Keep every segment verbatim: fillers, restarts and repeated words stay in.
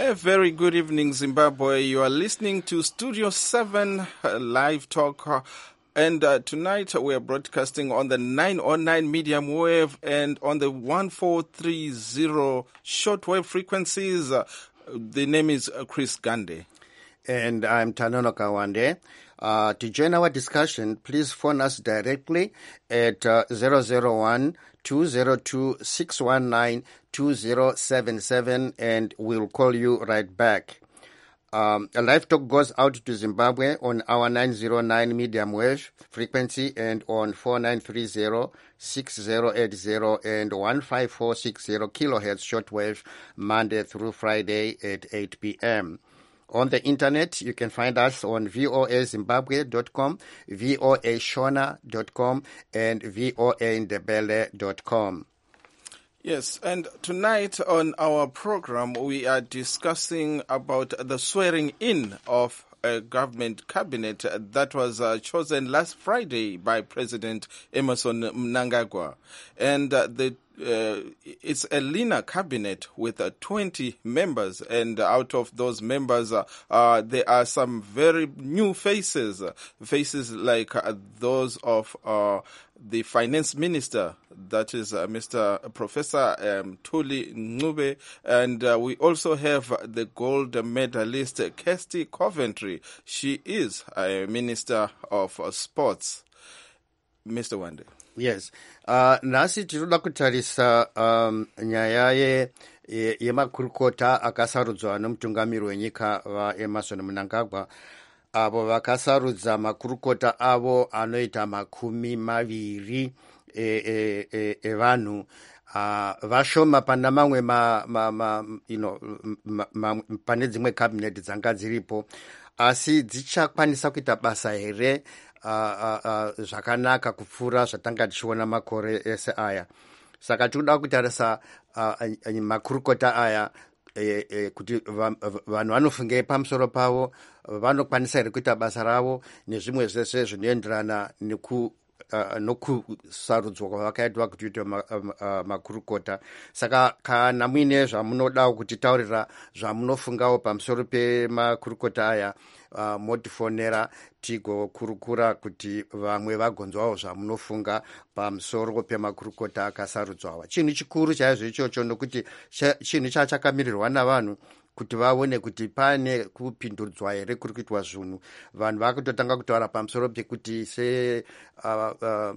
A very good evening, Zimbabwe. You are listening to Studio seven uh, Live Talk. Uh, and uh, tonight we are broadcasting on the nine oh nine medium wave and on the one four three zero shortwave frequencies. Uh, the name is uh, Chris Gande. And I'm Tanono Kawande. Uh, to join our discussion, please phone us directly at uh, zero zero one, two zero two, six one nine, two zero seven seven and we'll call you right back. Um, a live talk goes out to Zimbabwe on our nine oh nine medium wave frequency and on four nine three zero, six zero eight zero and one five four six zero kilohertz shortwave Monday through Friday at eight p.m. On the internet, you can find us on voa zimbabwe dot com, voa shona dot com, and voa ndebele dot com. Yes, and tonight on our program, we are discussing about the swearing in of a government cabinet that was uh, chosen last Friday by President Emmerson Mnangagwa. And uh, the Uh, it's a leaner cabinet with uh, twenty members, and out of those members, uh, uh, there are some very new faces, uh, faces like uh, those of uh, the finance minister, that is uh, Mister Professor um, Thuli Ncube, and uh, we also have the gold medalist Kirsty Coventry. She is a minister of uh, sports. Mister Wande. Yes. Uh, nasi tinoda kutarisa um, nyaya ye yemakurukota akasarudzwa nomutungamiri wenyika vaEmmerson Mnangagwa, avo vakasarudza makurukota avo anoita makumi maviri evanhu e, e, uh, vashoma pana mamwe ma, ma, ma, you know, ma, ma, pane dzimwe cabinet dzanga dziripo, asi dzichakwanisa kuita basa here Uh, uh, uh, zvakanaka kupfuura zvatanga tichiona makore ese aya. Saka tinoda kutarisa uh, uh, makurukota aya eh, eh, kuti vanhu vanofungei pamusoro pavo, vanokwanisa here kuita basa ravo nezvimwe zvese zvinoenderana neku Uh, nokusarudzwa kwavakaitwa kuti uite ma, uh, uh, makurukota. Saka kana muine zvamunodawo kutitaurira zvamunofungawo pamusoro pemakurukota aya, uh, motifonera tigokurukura kuti vamwe vagonzwawo zvamunofunga pamusoro pemakurukota akasarudzwawa. Chinhu chikuru chaizvo ichocho nokuti chinhu chachakamirirwa navanhu kuti vaone kuti pane kupindudzwa here kuri kuitwa zvinhu. Vanhu vakutotanga kutaura pamusoro pekuti se uh, uh,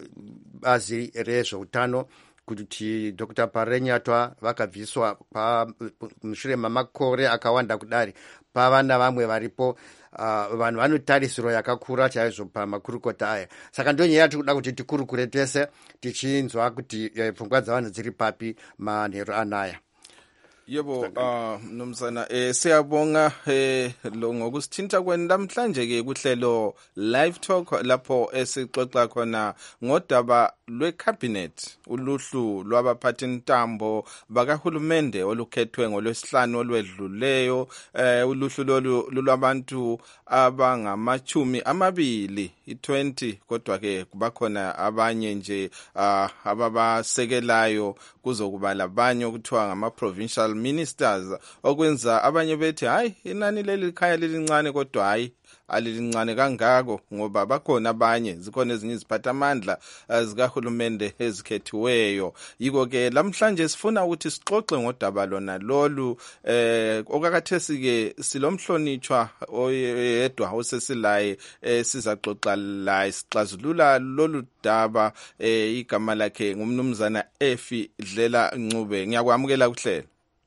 bazi rezveutano kuti Doctor Parenyatwa vakabviswa mushure mamakore akawanda kudari, pava navamwe varipo. Uh, vanhu vanotarisiro yakakura chaizvo pamakurukota aya. Saka ndo nyaya tikuda kuti tikurukure tese tichinzwa kuti pfungwa dzavanhu dziri papi manheru anaya. Yebo, uh, mnumzana eh siyabonga eh lo ngokusithinta kwenu namhlanje ke kuhlelo live talk lapho esixoxa khona ngodaba lwecabinet, uluhlu lwabaphathi ntambo bakahulumende olukhethwe ngolwesihlanu olwedluleyo. Eh uluhlu lolu lwabantu abangamachumi amabili i-twenty, kodwa ke kubakhona abanye nje uh, ababasekelayo, kuzokuba labanye okuthiwa ngama provincial ministers, okwenza abanye bethi hayi inani leli khaya lelincane, kodwa hayi alilincane kangako ngoba bakhona abanye, zikhona ezinye iziphathamandla zikahulumende ezikhethiweyo. Yiko ke lamhlanje sifuna ukuthi sixoxe ngodaba lona lolu. eh okakathesi ke silomhlonitshwa oyedwa osesilaye eh, sizaxoxa laye sixazulula lolu daba. eh igama lakhe ngumnumzana Efi Dlela Ncube. Ngiyakwamukela kuhlelo.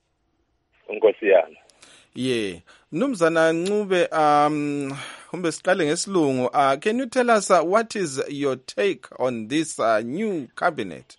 Nkosi yami. Yeah. Mnumzana Ncube, um umbe siqale ngesilungu. Uh, can you tell us uh, what is your take on this uh, new cabinet?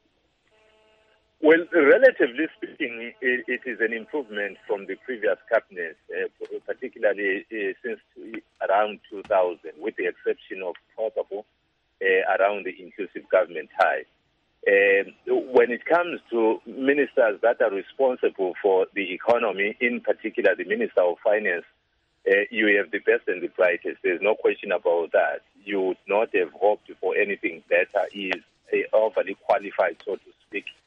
Well, relatively speaking, it, it is an improvement from the previous cabinet, uh, particularly uh, since around two thousand, with the exception of possible uh, around the inclusive government tie. Uh, when it comes to ministers that are responsible for the economy, in particular the Minister of Finance, uh, you have the best and the brightest. There's no question about that. You would not have hoped for anything better. He is uh, overly qualified, so to speak.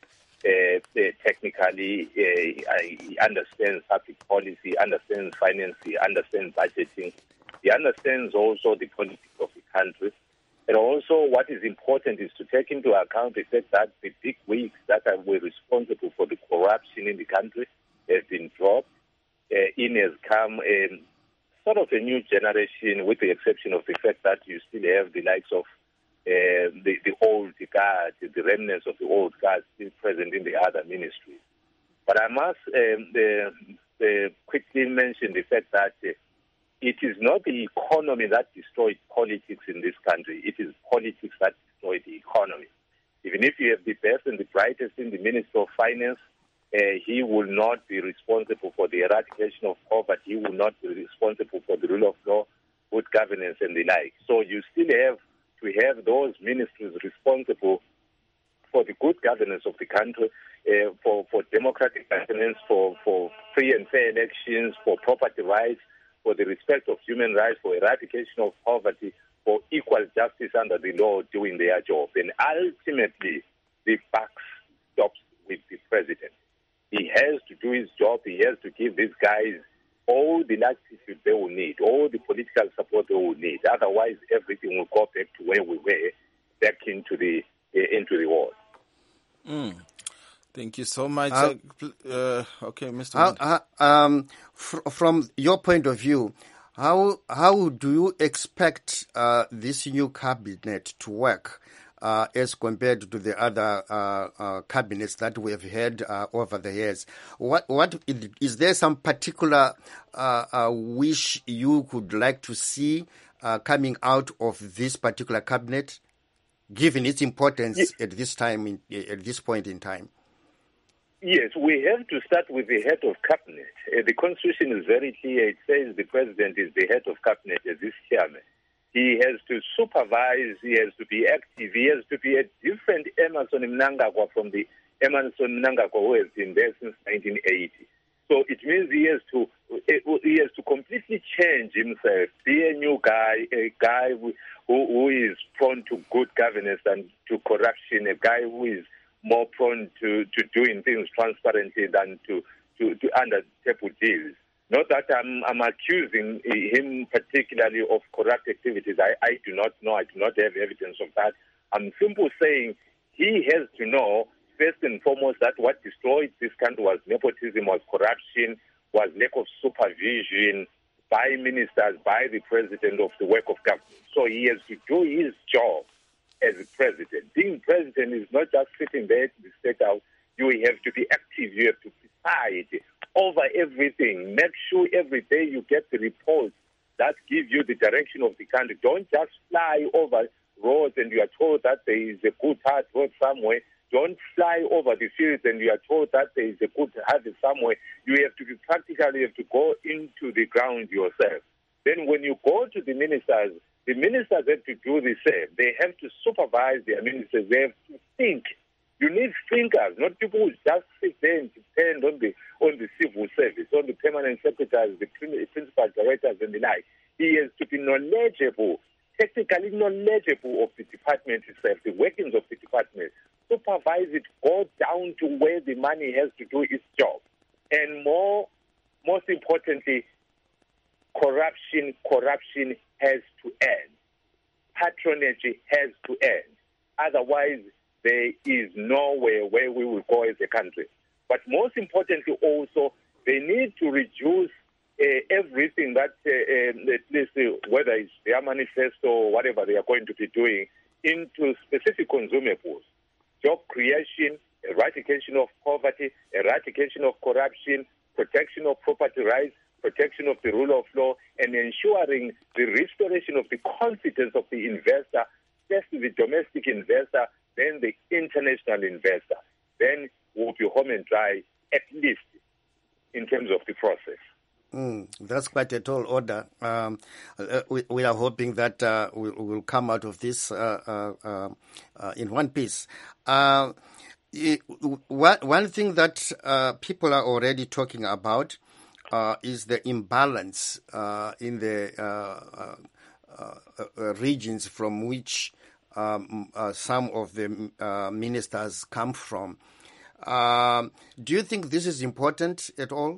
uh, uh, technically, uh, he understands public policy, understands finance, he understands budgeting, he understands also the politics of the country. And also what is important is to take into account the fact that the big wigs that were responsible for the corruption in the country have been dropped. Uh, in has come um, sort of a new generation, with the exception of the fact that you still have the likes of uh, the, the old guard, the remnants of the old guard still present in the other ministries. But I must um, the, the quickly mention the fact that uh, it is not the economy that destroyed politics in this country. It is politics that destroyed the economy. Even if you have the best and the brightest in the Minister of Finance, uh, he will not be responsible for the eradication of poverty. He will not be responsible for the rule of law, good governance, and the like. So you still have to have those ministries responsible for the good governance of the country, uh, for, for democratic governance, for, for free and fair elections, for property rights, for the respect of human rights, for eradication of poverty, for equal justice under the law doing their job. And ultimately, the buck stops with the president. He has to do his job. He has to give these guys all the latitude they will need, all the political support they will need. Otherwise, everything will go back to where we were, back into the uh, into the war. Mm. Thank you so much. Uh, uh, okay, Mister How, uh, um, fr- from your point of view, how how do you expect uh, this new cabinet to work uh, as compared to the other uh, uh, cabinets that we have had uh, over the years? What what is there some particular uh, uh, wish you would like to see uh, coming out of this particular cabinet, given its importance yes. at this time in, at this point in time? Yes, we have to start with the head of cabinet. Uh, the constitution is very clear. It says the president is the head of cabinet as this chairman. He has to supervise, he has to be active, he has to be a different Emmerson Mnangagwa from the Emmerson Mnangagwa who has been there since nineteen eighty. So it means he has to he has to completely change himself, be a new guy, a guy who, who is prone to good governance and to corruption, a guy who is more prone to, to doing things transparently than to, to, to under table deals. Not that I'm, I'm accusing him particularly of corrupt activities. I, I do not know. I do not have evidence of that. I'm simply saying he has to know, first and foremost, that what destroyed this country was nepotism, was corruption, was lack of supervision by ministers, by the president of the work of government. So he has to do his job as a president. Being president is not just sitting there to be set out. You have to be active. You have to preside over everything. Make sure every day you get the reports that give you the direction of the country. Don't just fly over roads and you are told that there is a good hard road somewhere. Don't fly over the fields and you are told that there is a good harvest somewhere. You have to be practical. You have to go into the ground yourself. Then when you go to the ministers, the ministers have to do the same. They have to supervise their ministers. They have to think. You need thinkers, not people who just sit there and depend on the on the civil service, on the permanent secretaries, the principal directors, and the like. He has to be knowledgeable, technically knowledgeable of the department itself, the workings of the department. Supervise it, go down to where the money has to do its job. And more, most importantly, corruption, corruption has to end. Patronage has to end. Otherwise, there is nowhere where we will go as a country. But most importantly also, they need to reduce uh, everything that, uh, uh, at least uh, whether it's their manifesto or whatever they are going to be doing, into specific consumables. Job creation, eradication of poverty, eradication of corruption, protection of property rights, protection of the rule of law, and ensuring the restoration of the confidence of the investor, first the domestic investor, then the international investor. Then we'll be home and dry, at least in terms of the process. Mm, that's quite a tall order. Um, uh, we, we are hoping that uh, we will come out of this uh, uh, uh, in one piece. Uh, it, one, one thing that uh, people are already talking about uh, is the imbalance uh, in the uh, uh, uh, regions from which um, uh, some of the uh, ministers come from. Um, do you think this is important at all?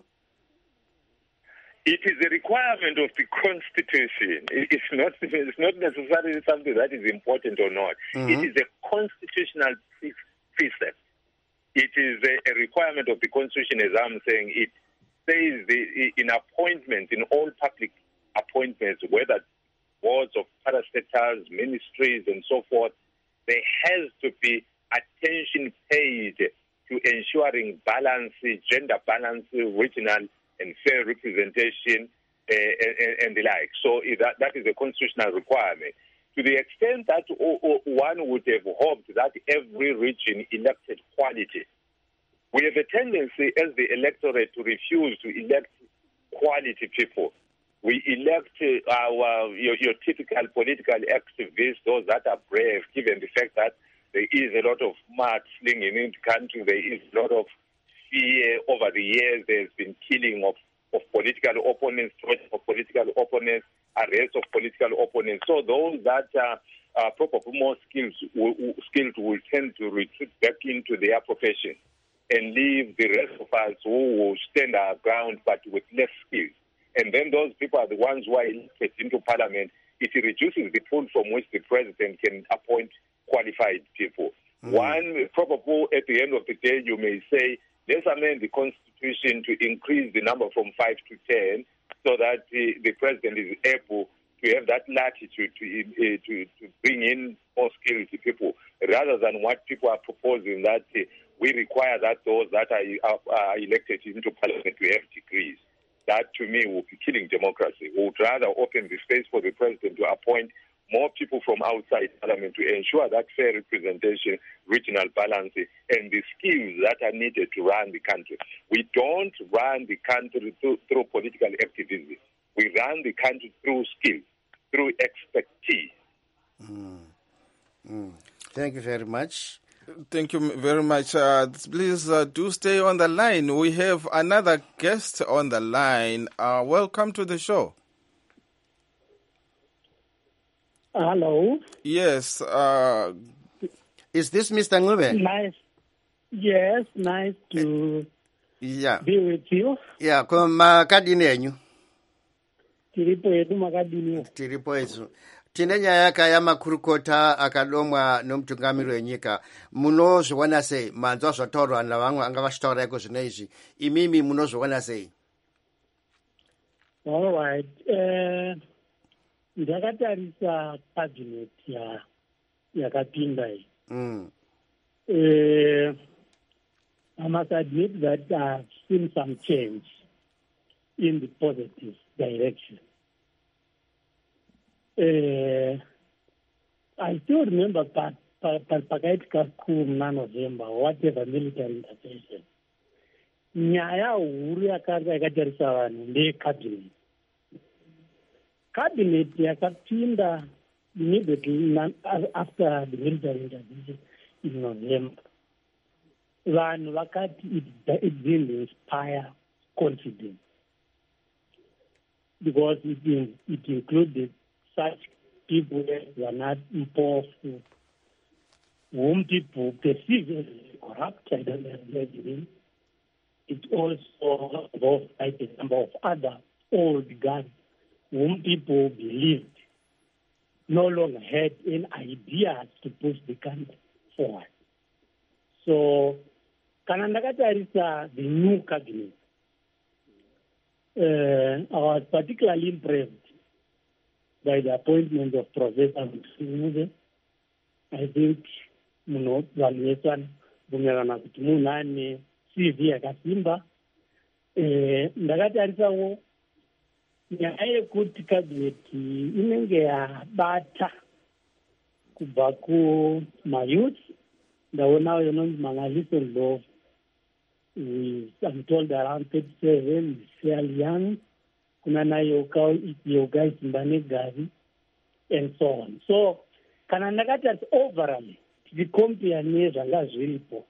It is a requirement of the Constitution. It's not, it's not necessarily something that is important or not. Mm-hmm. It is a constitutional precept. It is a, a requirement of the Constitution, as I'm saying. It says the, in appointments, in all public appointments, whether boards of parastatals, ministries, and so forth, there has to be attention paid to ensuring balance, gender balance, regional and fair representation, uh, and, and the like. So that, that is a constitutional requirement. To the extent that oh, oh, one would have hoped that every region elected quality, we have a tendency as the electorate to refuse to elect quality people. We elect our your, your typical political activists, those that are brave, given the fact that there is a lot of mudslinging in the country, there is a lot of fear over the years. There's been killing of, of political opponents, torture of political opponents, arrest of political opponents. So those that are uh, probably more skilled will, skilled will tend to retreat back into their profession and leave the rest of us who will stand our ground but with less skills. And then those people are the ones who are elected into parliament. It reduces the pool from which the president can appoint qualified people. Mm. One, probably at the end of the day, you may say, let's amend the Constitution to increase the number from five to ten so that the, the president is able to have that latitude to, uh, to, to bring in more skilled people, rather than what people are proposing, that uh, we require that those that are, are, are elected into parliament to have degrees. That, to me, will be killing democracy. We would rather open the space for the president to appoint more people from outside parliament to ensure that fair representation, regional balance, and the skills that are needed to run the country. We don't run the country through, through political activism. We run the country through skills, through expertise. Mm. Mm. Thank you very much. Thank you very much. Uh, please uh, do stay on the line. We have another guest on the line. Uh, welcome to the show. Hello. Yes. Uh, Is this Mister Ngube? Nice. Yes, nice to yeah. be with you. Yeah, kuma kadini enyu. Tiripo yetu makadini. Tiripo yetu. Tine nyaya ya makurukota akadomwa nomtungamiri wenyika. Munozviona sei? Manzwa zvatorwa navamwe angavashitaura iko zvinezvi. Imimi munozviona sei? All right. Uh, ndakatarisa cabinet ya yakapinda iyi. Mm. Uh, I must admit that I've seen some change in the positive direction. Uh, I still remember Pakait Kakum November, whatever military intervention. Nyaya huru yakanga yakatarisa vanhu ndeyekabinet. Cabinet yakapinda immediately after the military intervention in November. Vanhu vakati it didn't inspire confidence because it, it included such people as were not involved, whom people perceive as corrupt. I don't know. It also involved like a number of other old guys whom people believed no longer had any ideas to push the country forward. So, kana ndakatarisa the new cabinet, uh, I was particularly impressed by the appointment of Professor Mutsunuze. I think, you know, valuation, bumerana kuti munhu ane C V yakasimba. Ndakatarisawo nyaya yekuti kabineti inenge yabata kubva kumayouth. Ndaona inonzi Mangaliseni Love, I'm told around thirty-seven, is fairly young. Kunana Yogai Simbanegari, and so on. So, kana ndakati overall, the compare nezvanga zviripo,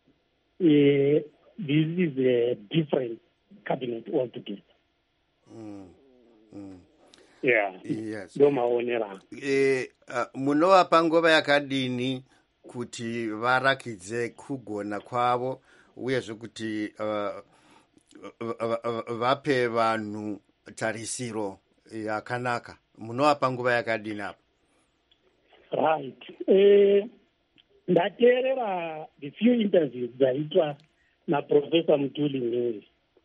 this is a different cabinet altogether. Mm. Mm. Yeah. Yes. Ndomaonera. Eh, uh, munova panguva yakadini kuti varakidze kugona kwavo uyezve kuti uh, vape vanhu tarisiro yakanaka. Munovapa nguva yakadini apo? Right. Eh, ndateerera the few interviews dzaitwa naprofesa Mutuli Ng'weyi.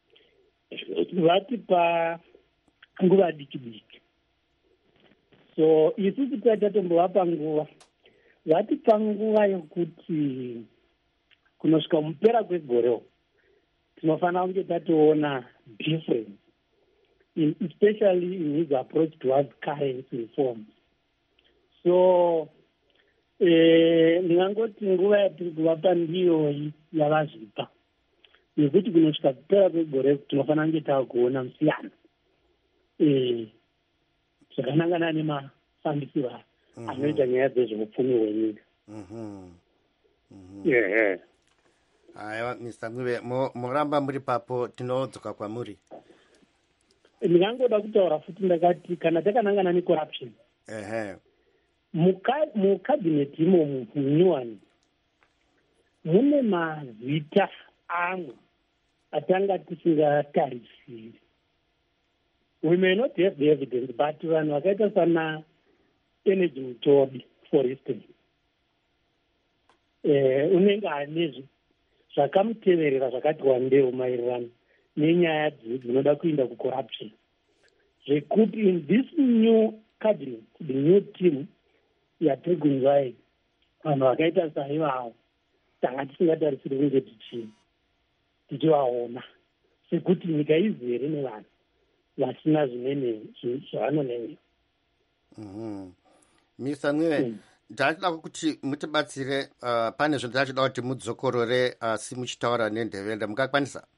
Vatipa nguva diki diki. So isusu tatatomboapa nguva. Vatipa nguva yokuti kunosvika mupera kwegoreo tinofanira kunge tatoona difference, in, especially in his approach towards current reforms. So eh, ndingangoti nguva yatiri kuvapa ndiyo yavazvipa, nekuti kunosvika kupera kwegore tinofanira kunge taakuona musiyano eh, zvakanangana nemafambisiro anoita nyaya dzezveupfumi hwenyika. Yeah. Aiwa, Mister Ng'ube, muramba muri papo, tinodzoka kwamuri. Ndingangoda kutaura futi ndakati kana takanangana necorruption. Ehe. Mukabineti imomo munyuwani mune mazita amwe atanga tisingatarisiri. We may not have the evidence, but vanhu vakaita sana Energy Mutobi, for instance, eh, unenge ane zvakamuteverera zvakati wandeu maererano nenyaya dzinoda kuinda kucorruption, zvekuti in this new cabinet, the new team yatiri kunzwa iyi, vanhu vakaita saivavo tanga tisingatarisiri kunge tichii tichivaona, sekuti nyika izere nevanhu vasina zvimene zvavanonenya. Mister Ng'ube, ndachida kuti mutibatsire, uh, pane zvinhu ndachida kuti mudzokorore asi uh, muchitaura nendevenda, mungakwanisa?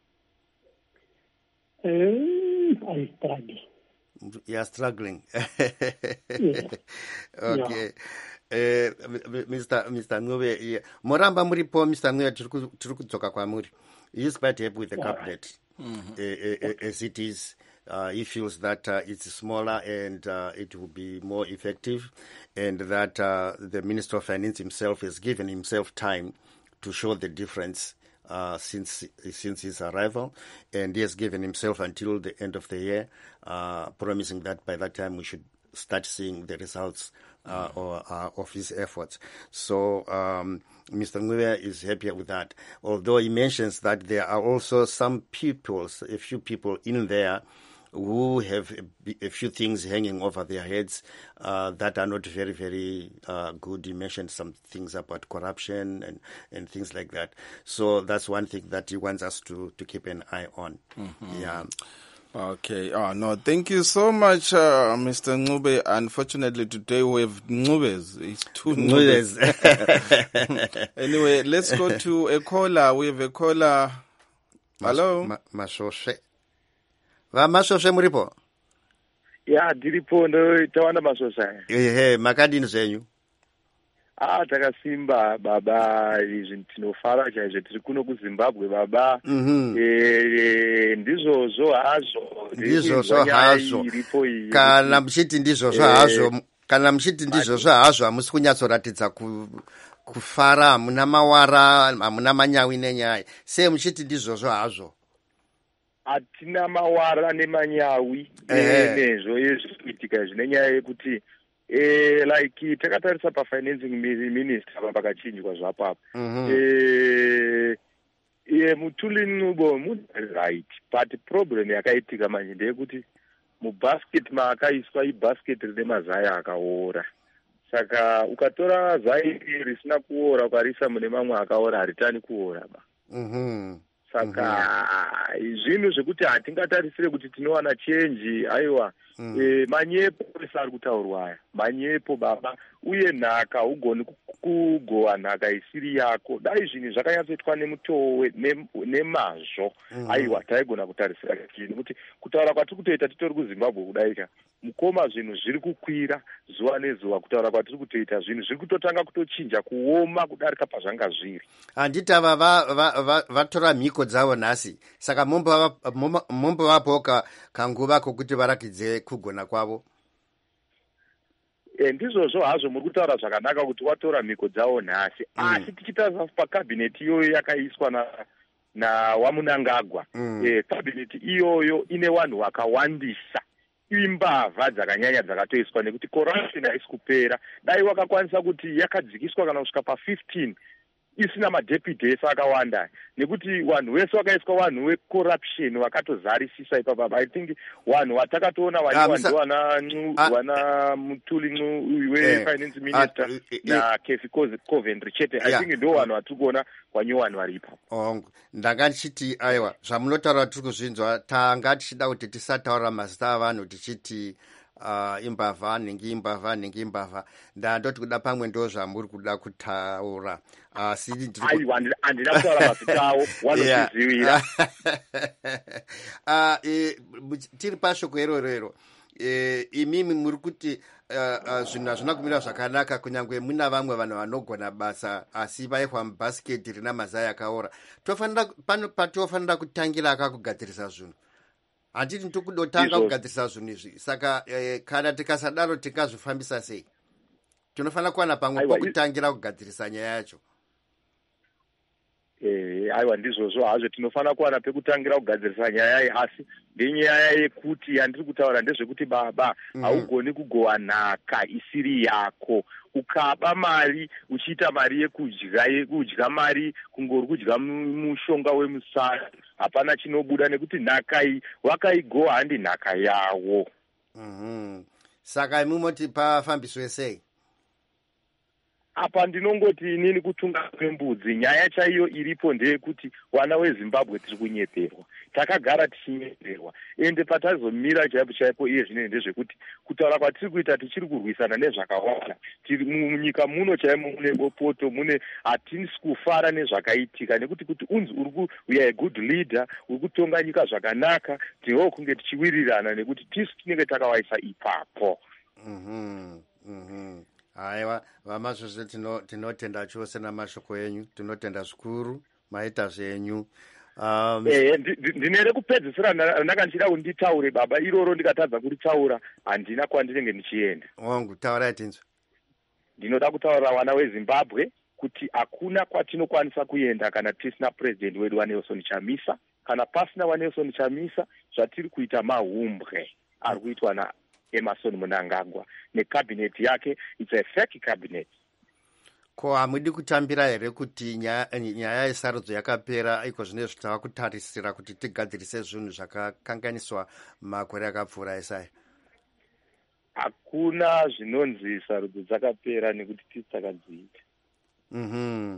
Um, I struggle. You are struggling. Yeah. Okay. Yeah. Uh, Mister Mister Ng'ube, yeah. Moramba muripo, Mister Ng'ube, tiri kudzoka kwamuri. He is quite happy with the cabinet. Mm-hmm. uh, uh, as it is. Uh, he feels that uh, it's smaller and uh, it will be more effective, and that uh, the Minister of Finance himself has given himself time to show the difference uh, since since his arrival, and he has given himself until the end of the year, uh, promising that by that time we should start seeing the results uh, or, uh, of his efforts. So um, Mister Ng'ube is happy with that, although he mentions that there are also some people, a few people in there who have a, a few things hanging over their heads uh, that are not very, very uh, good. He mentioned some things about corruption and, and things like that. So that's one thing that he wants us to, to keep an eye on. Mm-hmm. Yeah. Okay. Oh, no, thank you so much, uh, Mister Ng'ube. Unfortunately, today we have Ng'ubes. It's two Ng'ubes. Anyway, let's go to a caller. We have a caller. Hello? Mashoshe. Va Mashoshe muripo? Ya, diripo ndo tawanda Mashoshe. Ehe, makadini zenyu? Ah, takasimba baba, izvi tinofara chaizvo tiri kuno kuZimbabwe baba. Mhm. Eh, ndizvozvo hazvo. Ndizvozvo hazvo. Kana muchiti ndizvozvo hazvo, kana muchiti ndizvozvo hazvo hamusi kunyatsoratidza ku kufara, hamuna mawara, hamuna manyawi nenyaya. Se muchiti ndizvozvo hazvo. Hatina mawara nemanyawi nezvo ezvikuitika zvinenyaya yekuti eh like takatarisa pafinancing minister pakachinjwa zvapapo. eh eh Mutuli Ng'ube right, but problem yakaitika manje ndeyekuti mubasket maakaiswa ibasket rine mazai akaora. Saka ukatora zai risina kuora ukarisa mune mamwe akaora haritani kuora ba. Mhm. Saka zvinhu zvekuti hatingatarisire kuti tinowana change aiwa. Mm. E, manyepo ari kutaurwa aya, manyepo baba, uye nhaka ugoni kugowa nhaka isiri yako. Dai zvinhu zvakanyatsoitwa nemutowe nemazvo. Mm. Aiwa taigona kutarisira chini kuti kutaura kwatiri kutoita titori kuZimbabwe kudaika mukoma zvinhu zviri kukwira zuva nezuva. Kutaura kwatiri kutoita zvinhu zviri kutotanga kutochinja kuoma kudarika pazvanga zviri. Handiti ava vatora mhiko dzavo nhasi, saka mombovapoka kanguva kokuti varakidze kugona kwavo. e, ndizvozvo hazvo muri kutaura zvakanaka kuti watora mhiko dzawo nhasi mm. asi tichitarisa pakabhineti iyoyo yakaiswa na nawamunangagwa mm. e, kabhineti iyoyo ine vanhu vakawandisa imbavha dzakanyanya dzakatoiswa nekuti corruption haisi kupera. Dai wakakwanisa kuti yakadzikiswa kana kusvika pa15 isina madeputesi akawanda nekuti vanhu vese vakaiswa vanhu vecorruption vakatozarisisa ipapa. I think vanhu vatakatoona vaiwa ndo wana ncu wana mutuli ncu wefinance minister na Kefi Coventry chete. I think ndo vanhu vatiri kuona kwanyowani vari ipapo. Ndanga ndichiti aiwa zvamunotaura tiri kuzvinzwa tanga tichida kuti tisataura mazita avanhu tichiti Uh, imbavha nhingi imbavha nhingi imbavha ndandoti kuda pamwe ndo zvamuri kuda kutaura asi uh, aiwa handina kutaura mazita avo vanozviziwira. uh, e, tiri pashoko iroro iro e, imimi muri kuti uh, uh, zvinhu hazvina kumira zvakanaka kunyange muna vamwe vanhu vanogona basa asi vaihwa mubhasiketi rina mazai akaora. Tofanira pano patofanira kutangira akakugadzirisa zvinhu handiti ndokudotanga kugadzirisa zvinhu izvi saka eh, kana tikasadaro tikazvifambisa sei? Tinofanira kuwana pamwe pokutangira kugadzirisa nyaya yacho. Eh, aiwa ndizvozvo hazvo tinofanira kuwana pekutangira kugadzirisa nyaya iyi asi ndenyaya yekuti yandiri kutaura ndezvekuti baba mm. haugoni kugowa nhaka isiri yako ukaba mari uchiita mari yekudya yekudya mari kungori kudya mushonga wemusana hapana chinobuda nekuti nhaka iyi wakaigowa handi nhaka yawo. mm-hmm. Saka imumoti pafambiswe sei? Apa ndinongoti inini kutunga kwembudzi nyaya chaiyo iripo ndeyekuti vana weZimbabwe tiri kunyeperwa takagara tichinyeperwa ende patazomira chaipo chaipo iye zvine ndezvekuti kutaura kwatiri kuita tichiri kurwisana nezvakawanda tiri munyika muno chaimo mune bopoto mune hatinisi kufara nezvakaitika nekuti kuti unzi uri we are good leader uri kutonga nyika zvakanaka tiwo kunge tichiwirirana nekuti tisu tinenge takawaisa ipapo. mm-hmm. mm-hmm. Aiwa vamazvose tinotenda chose namashoko enyu tinotenda zvikuru maita zvenyu. Um, eh ndine rekupedzisira ndanga ndichida kuti nditaure baba iroro ndikatadza kuritaura handina kwandinenge ndichienda. Wangu taura tinzwa. Ndinoda kutaura wana weZimbabwe kuti hakuna kwatinokwanisa kuenda kana tisina president wedu waNelson Chamisa kana pasina waNelson Chamisa zvatiri kuita mahumbwe ari kuitwa na Emmerson Mnangagwa necabinet yake it's a fake cabinet. Ko hamudi kutambira here kuti nyaya yesarudzo yakapera iko zvine zvitava kutarisira kuti tigadzirise zvinhu zvakakanganiswa makore akapfuura esai? Hakuna zvinonzi sarudzo dzakapera nekuti tisi takadziita. mhm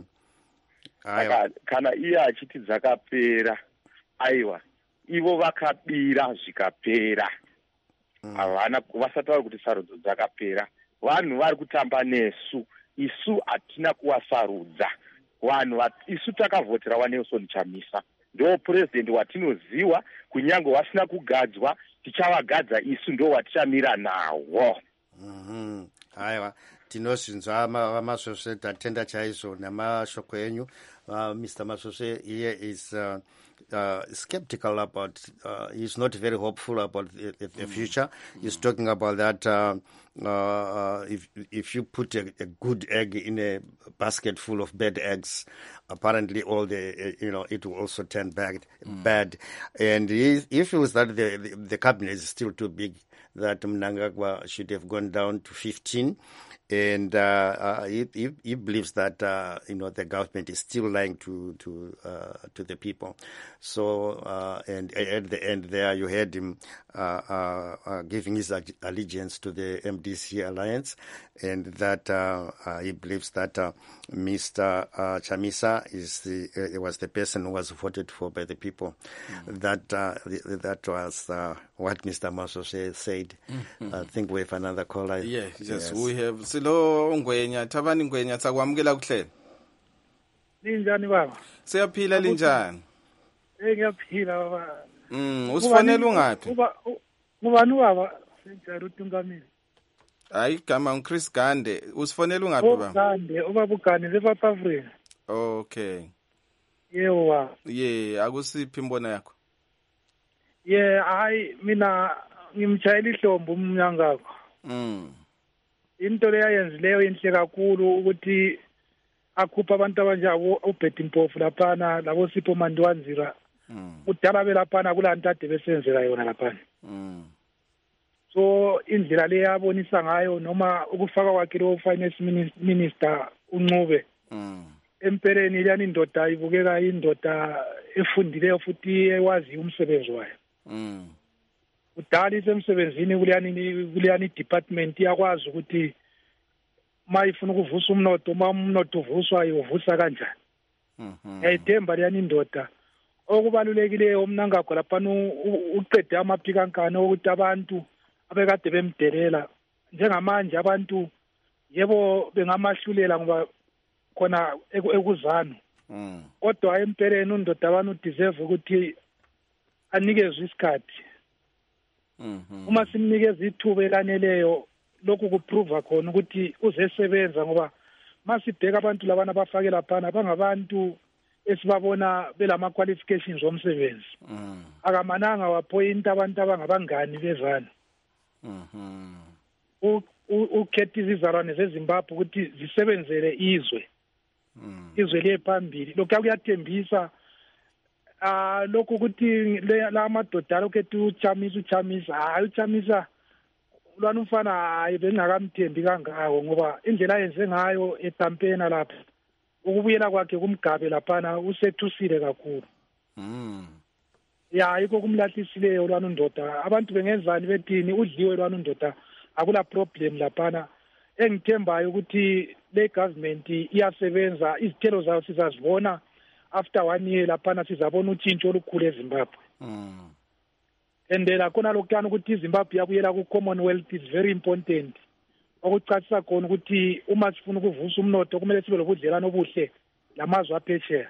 kana iye achiti dzakapera aiwa ivo vakabira zvikapera. Havana vasataura kuti sarudzo dzakapera. Vanhu vari kutamba nesu isu hatina kuwasarudza vanhu isu takavhotera waNelson Chamisa ndo president watinoziwa kunyange wasina kugadzwa tichavagadza isu ndo watichamira nawo. mhm aiwa tinozvinzwa vamasvosve tatenda chaizvo namashoko enyu. uh, Mister Masvosve here is uh, Uh, skeptical about, uh, he's not very hopeful about the, the, the future. Mm. He's talking about that uh, uh, if if you put a, a good egg in a basket full of bad eggs, apparently all the, uh, you know, it will also turn bad. Mm. bad. And he, he feels that the, the, the cabinet is still too big, that Mnangagwa should have gone down to fifteen. And uh, uh, he, he, he believes that uh, you know the government is still lying to to uh, to the people. So uh, and at the end there, you heard him uh, uh, uh, giving his allegiance to the M D C alliance, and that uh, uh, he believes that uh, Mister Uh, Chamisa is the uh, was the person who was voted for by the people. Mm-hmm. That uh, that was uh, what Mister Masvosve said. Mm-hmm. I think we have another caller. Yeah, yes, yes, we have. Silo Ngwenya, Thabani Ngwenya, sakwamukela kuhlela. Linjani baba? Siyaphila linjani? Eh ngiyaphila baba. Mm, usifanele ungaphi? Uba ngubani baba? Senjalo uTungamile. Hayi gama uChris Gande, usifanele ungaphi baba? Gande, uba bugane lePouth Africa. Okay. Yebo wa. Yeah, akusiphi imbono yakho? Yeah, hayi mina ngimchayela ihlombo umnyangako. Mm. into leyayenzileyo inhle kakhulu ukuthi akhupha abantu abanjabo uBetty Mpofu laphana labo Sipho Mandiwanzira udala belaphana kulanto ade besenzela yona laphana. So indlela le yabonisa ngayo noma ukufaka kwakhe lo finance minister uNcube empeleni liyani indoda ibukeka indoda efundileyo futhi ewazi umsebenzi wayo. Udala isemsebenzini kuliyani kuliyani department yakwazi ukuthi mayifuna ukuvusa umnotho uma umnotho uvuswa uvusa kanjani. Yayithemba liyani indoda okubalulekileyo umnangagwa laphana uqede amaphikankano ukuthi abantu abekade bemdelela njengamanje abantu yebo bengamahlulela ngoba khona ekuzana kodwa empeleni undoda abantu deserve ukuthi anikezwe isikhathi. Uma simnikeza ithuba elaneleyo lokhu kuprova khona ukuthi uzesebenza ngoba masibheka abantu labana abafake laphana bangabantu esibabona belama qualifications omsebenzi. Akamananga waphoyinta abantu abangabangani bezana. Ukhetha izizalwane zeZimbabwe ukuthi zisebenzele izwe. Izwe liphambili. Lokho kuyathembisa ah lokho ukuthi la madoda lokhetha uChamisa uChamisa hayi uChamisa lwana umfana hayi bengakamthembi kangako ngoba indlela yenze ngayo eTampena lapha ukubuyela kwakhe kumgabe laphana usethusile kakhulu. Ya yiko kumlahlisileyo lwana undoda abantu bengenzani bethini udliwe lwana undoda akula problem laphana engithembayo ukuthi le government iyasebenza izithelo zayo sizazibona after one year laphana sizabona utshintsho olukhulu eZimbabwe. Endela khona lokuyana ukuthi iZimbabwe yabuyela ku Commonwealth is very important. Okucacisa khona ukuthi uma sifuna ukuvusa umnotho kumele sibe lobudlelano obuhle lamazwe aphesheya.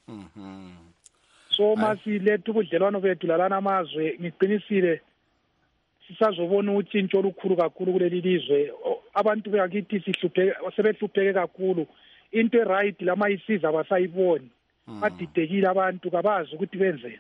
So masilethe ubudlelwano bethu lalana amazwe ngiqinisile sisazobona utshintsho olukhulu kakhulu kuleli lizwe. Abantu beyakithi sihlupheke sebehlupheke kakhulu into right lama isiza abasayiboni badidekile abantu kabazi ukuthi benzeni.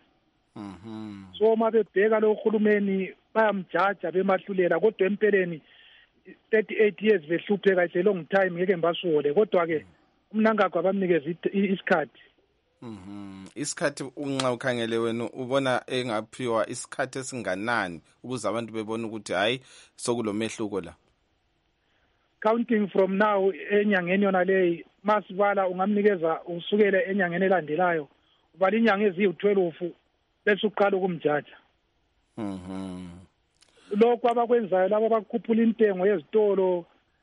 So uma bebheka lo uhulumeni bayamjaja bemahlulela kodwa empeleni thirty-eight years behlupheka it's a long time ngeke mbasole kodwa ke umnangagwa bamnikeza isikhathi. Mhm. Isikhathi unxa ukhangele wena ubona engaphiwa isikhathi esinganani ukuze abantu bebone ukuthi hayi sokulomehluko la. Counting from now enyangeni yona leyi masibala ungamnikeza usukele enyangeni elandelayo ubala inyanga eziyi-twelve bese uqala ukumjaja. Mhm. Lokho abakwenzayo labo bakukhuphula intengo yezitolo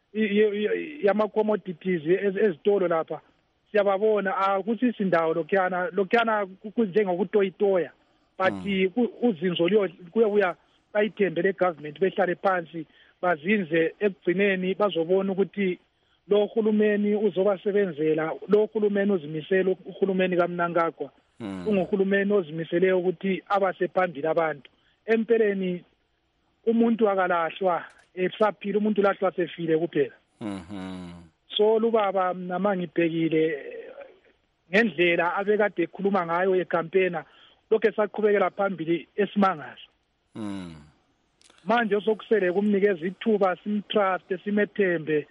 yama commodities ezitolo lapha siyababona akuthi isindawo lokuyana lokuyana kunjengokutoyitoya but uzinzo kuya bayithembele government behlale phansi bazinze ekugcineni bazobona ukuthi lo hulumeni uzobasebenzela lo hulumeni uzimisela uhulumeni kaMnangagwa unguhulumeni ozimisele ukuthi abasephambili abantu empeleni umuntu akalahlwa esaphila umuntu lahlwa sefile kuphela. Mhm. So lubaba nama ngibhekile ngendlela abekade ekhuluma ngayo ecampaigna lokho esaqhubekela phambili esimangaza. Mhm. Manje sokusele kumnikeza ithuba simtrust simethembe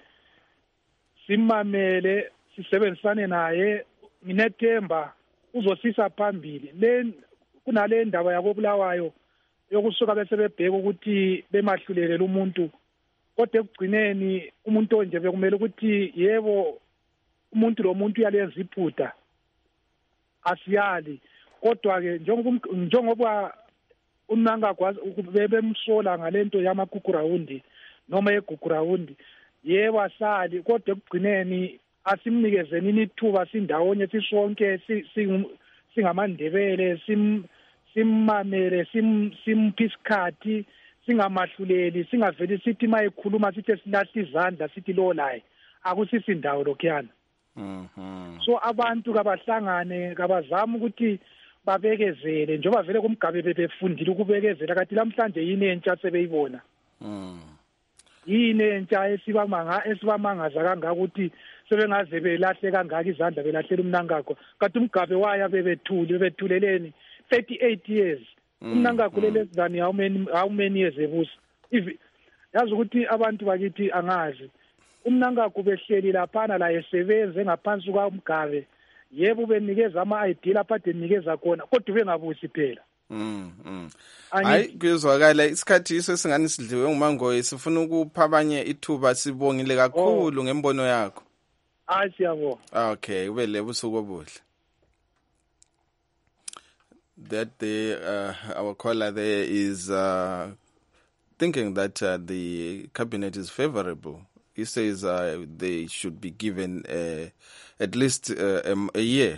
simamele sisebenzisane naye nginethemba uzosisa phambili le kunale ndaba yabo Bulawayo yokusuka bese bebheka ukuthi bemahlulelele umuntu kodwa ekugcineni umuntu onje bekumele ukuthi yebo umuntu lo muntu uyalenza iphutha asiyali kodwa ke njengoba njengoba unangakwazi ukubemsola ngalento yamagugurawundi noma yegugurawundi yebo asali kodwa ekugcineni asimnikezeni ithuba sindawonye sisonke singamandebele sim simmamele sim simpiskhathi singamahluleli singaveli sithi mayikhuluma sithi silahla izandla sithi lo laye akusisi indawo lokuyana. Mhm. So abantu kabahlangane kabazama ukuthi babekezele njengoba vele kumgabe bebefundile ukubekezela kanti namhlanje yini entsha sebeyibona. Mhm. Yini entsha esibamanga esibamangaza kangaka ukuthi sebengaze belahle kangaka izandla belahlela umnangagwa kanti umgabe waya bebethule bethuleleni thirty-eight years. Umnangagwa lelezani how many how many years ebusa if yazi ukuthi abantu bakithi angazi umnankagwa behleli laphana la esebenze engaphansi kwaMgabe yebo benikeza ama-I D lapha ade nikeza khona kodwa bengabusi phela. Mm, mm. Hayi kuyezwakala isikhathi iso singani sidliwe nguMangoye sifuna ukupha abanye ithuba sibongile kakhulu oh. ngembono yakho. Hayi siyabonga. Okay ube le busuku obuhle. That the uh, our caller there is uh, thinking that uh, the cabinet is favorable. He says uh, they should be given uh, at least uh, um, a year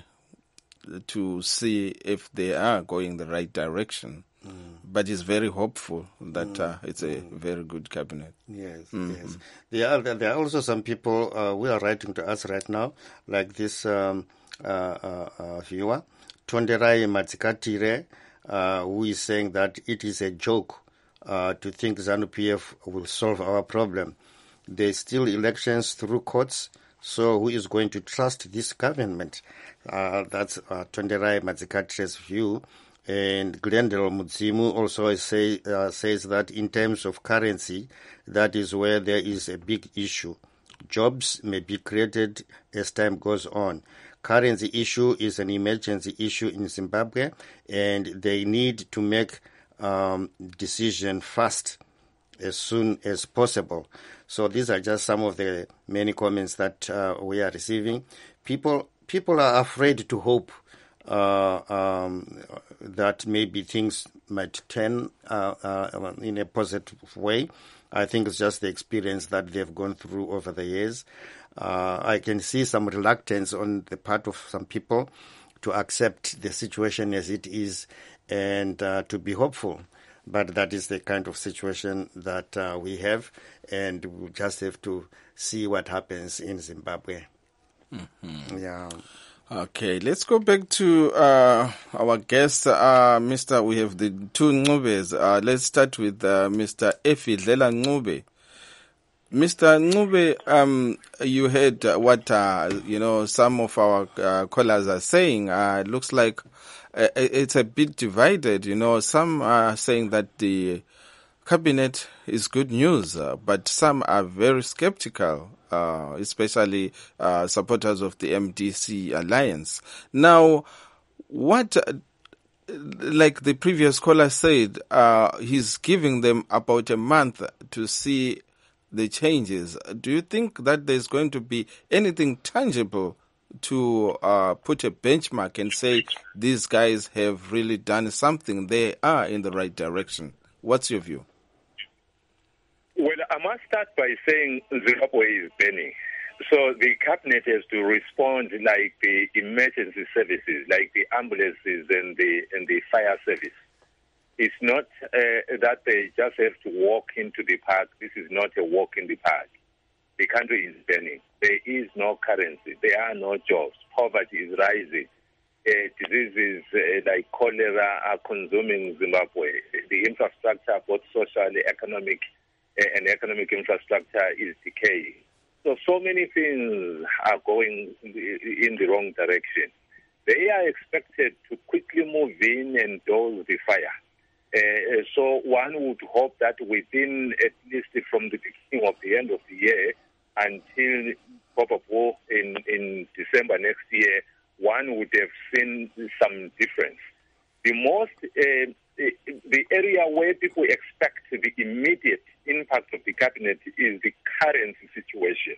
to see if they are going the right direction. Mm. But he's very hopeful that mm. uh, it's a mm. very good cabinet. Yes, mm-hmm. yes. There are, there are also some people uh, who are writing to us right now, like this um, uh, uh, uh, viewer, Tonderai Matsikatire, uh, who is saying that it is a joke uh, to think ZANU-P F will solve our problem. There's still elections through courts, so who is going to trust this government? Uh, that's uh, Tonderai Matsikatire's view. And Glendale Mudzimu also say, uh, says that in terms of currency, that is where there is a big issue. Jobs may be created as time goes on. Currency issue is an emergency issue in Zimbabwe, and they need to make um, decision fast as soon as possible. So these are just some of the many comments that uh, we are receiving. People people are afraid to hope uh, um, that maybe things might turn uh, uh, in a positive way. I think it's just the experience that they've gone through over the years. Uh, I can see some reluctance on the part of some people to accept the situation as it is and uh, to be hopeful. But that is the kind of situation that uh, we have, and we'll just have to see what happens in Zimbabwe. Mm-hmm. Yeah. Okay, let's go back to uh, our guest, uh, Mister We have the two Ncubes. Uh, let's start with uh, Mister Efidlela Ncube. Mister Ncube, um, you heard what uh, you know some of our uh, callers are saying. Uh, it looks like uh, it's a bit divided. You know, some are saying that the cabinet is good news, uh, but some are very skeptical. Uh, especially uh, supporters of the M D C alliance. Now, what, uh, like the previous caller said, uh, he's giving them about a month to see the changes. Do you think that there's going to be anything tangible to uh, put a benchmark and say these guys have really done something? They are in the right direction. What's your view? Well, I must start by saying Zimbabwe is burning. So the cabinet has to respond like the emergency services, like the ambulances and the and the fire service. It's not uh, that they just have to walk into the park. This is not a walk in the park. The country is burning. There is no currency. There are no jobs. Poverty is rising. Uh, diseases uh, like cholera are consuming Zimbabwe. The infrastructure, both social, economic, and economic infrastructure is decaying. So, so many things are going in the wrong direction. They are expected to quickly move in and douse the fire. Uh, so one would hope that within, at least from the beginning of the end of the year until probably in, in December next year, one would have seen some difference. The most, uh, the area where people expect the immediate impact of the cabinet is the currency situation.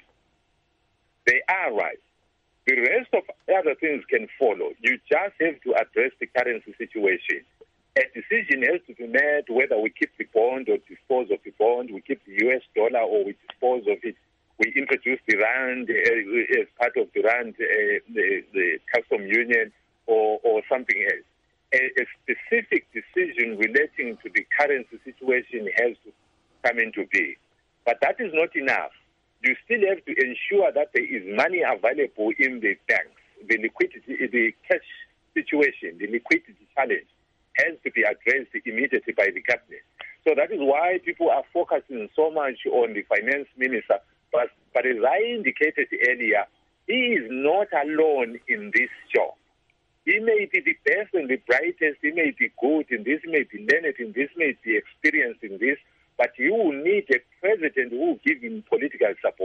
They are right. The rest of other things can follow. You just have to address the currency situation. A decision has to be made whether we keep the bond or dispose of the bond, we keep the U S dollar or we dispose of it. We introduce the rand uh, as part of the rand, uh, the, the custom union, or, or something else. A, a specific decision relating to the currency situation has to come into being. But that is not enough. You still have to ensure that there is money available in the banks. The liquidity, the cash situation, the liquidity challenge has to be addressed immediately by the cabinet. So that is why people are focusing so much on the finance minister. But, but as I indicated earlier, he is not alone in this job. He may be the best and the brightest, he may be good in this, he may be learned in this, may be experienced in this, but you will need a president who will give him political support.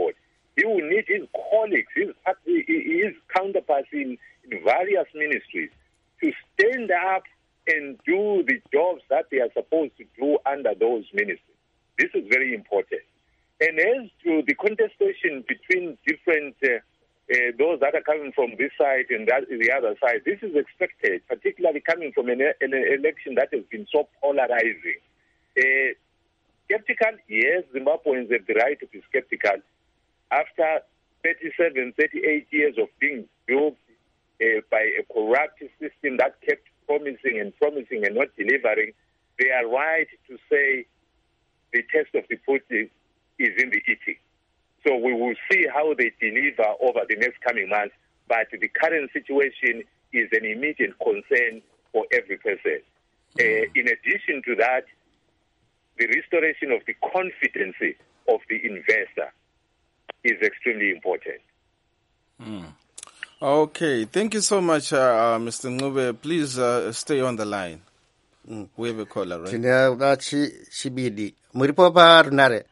he will need his colleagues, his, his counterparts in, in various ministries to stand up and do the jobs that they are supposed to do under those ministries. This is very important. And as to the contestation between different, uh, uh, those that are coming from this side and that, the other side, this is expected, particularly coming from an, an election that has been so polarizing. Uh, skeptical, yes, Zimbabweans have the right to be skeptical. After thirty-seven, thirty-eight years of being built uh, by a corrupt system that kept promising and promising and not delivering, they are right to say the test of the fruit is, is in the eating. So we will see how they deliver over the next coming months. But the current situation is an immediate concern for every person. Uh, in addition to that, the restoration of the confidence of the investor is extremely important. Mm. Okay, thank you so much, uh, uh, Mister Ncube. Please uh, stay on the line. Mm. We have a caller, right? Tine chibidi. Muripo pa runare?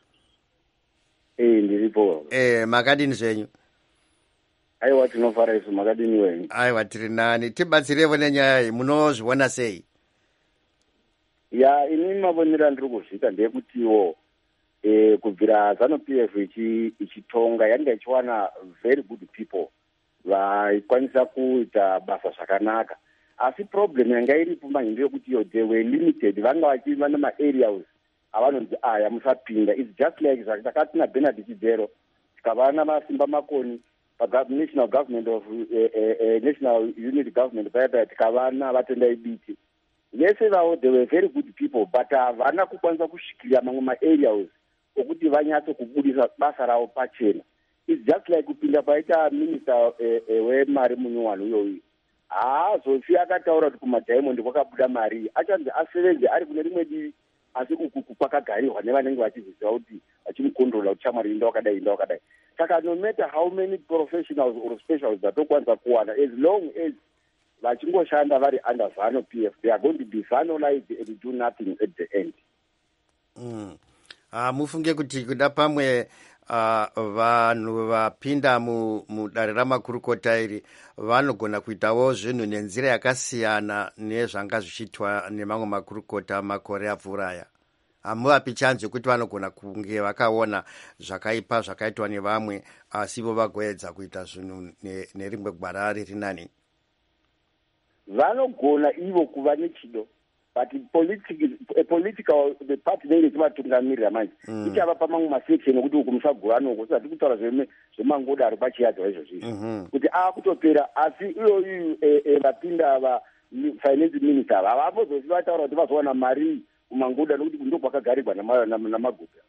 Eh, ndiripo. Eh, makadini zvenyu? Aiwa tinofara isu makadini wenyu. Aiwa tiri nani. Tibatsirevo nenyaya iyi, munozviona sei? Ya, inini mavonera ndiri kuzviita ndeyekutiwo eh, kubvira ZANU-P F ichitonga yanga ichiwana very good people vaikwanisa kuita basa zvakanaka. Asi problem yanga iripo mahindu yekuti yo they were limited, vanga vachiva nama-areas avanonzi aya musapinda. It's just like takati naBernard Chidero tikava namasimba makoni national government of uh, uh, uh, national unity government paya tikava navatendai biti. Vese vavo they were very good people, but havana kukwanisa kusvikira mamwe ma-areas okuti vanyatso kubudisa basa ravo pachena. It's just like kupinda paita minister eh, eh, wemari munyowani uyoyo haazofi akataura kuti kumadiamond kwakabuda mari, achanzi asevenze ari kune rimwe divi, asi uku kwakagarirwa nevanenge vachiziva kuti vachimukondrola kuti shamwari inda wakadai inda wakadai. Saka no matter how many professionals or specials dzatokwanisa kuwana, as long as vachingoshanda vari under ZANU-P F, they are going to be finalized and do nothing at the end. Mm. Uh, mufunge kuti kuda pamwe uh, vanhu vapinda mudare ramakurukota iri vanogona kuitawo zvinhu nenzira yakasiyana nezvanga zvichiitwa nemamwe makurukota makore apfuuraya. Hamuvapi chanzo yekuti vanogona kunge vakaona zvakaipa zvakaitwa nevamwe asi vo vagoedza kuita zvinhu nerimwe gwara riri nani. Vanogona ivo kuva nechido, but political, political the party nenge chivatungamirira manje ichava pamamwe masection ekuti uku musagovanoko sati kutaura zvemangoda ari pachiyadza izvo zvizvo kuti akutopera. Asi iyoyu vapinda ava finance minister ava havambozoti vataura kuti vazowana mari kumangoda nokuti ndo kwakagarirwa namaguta.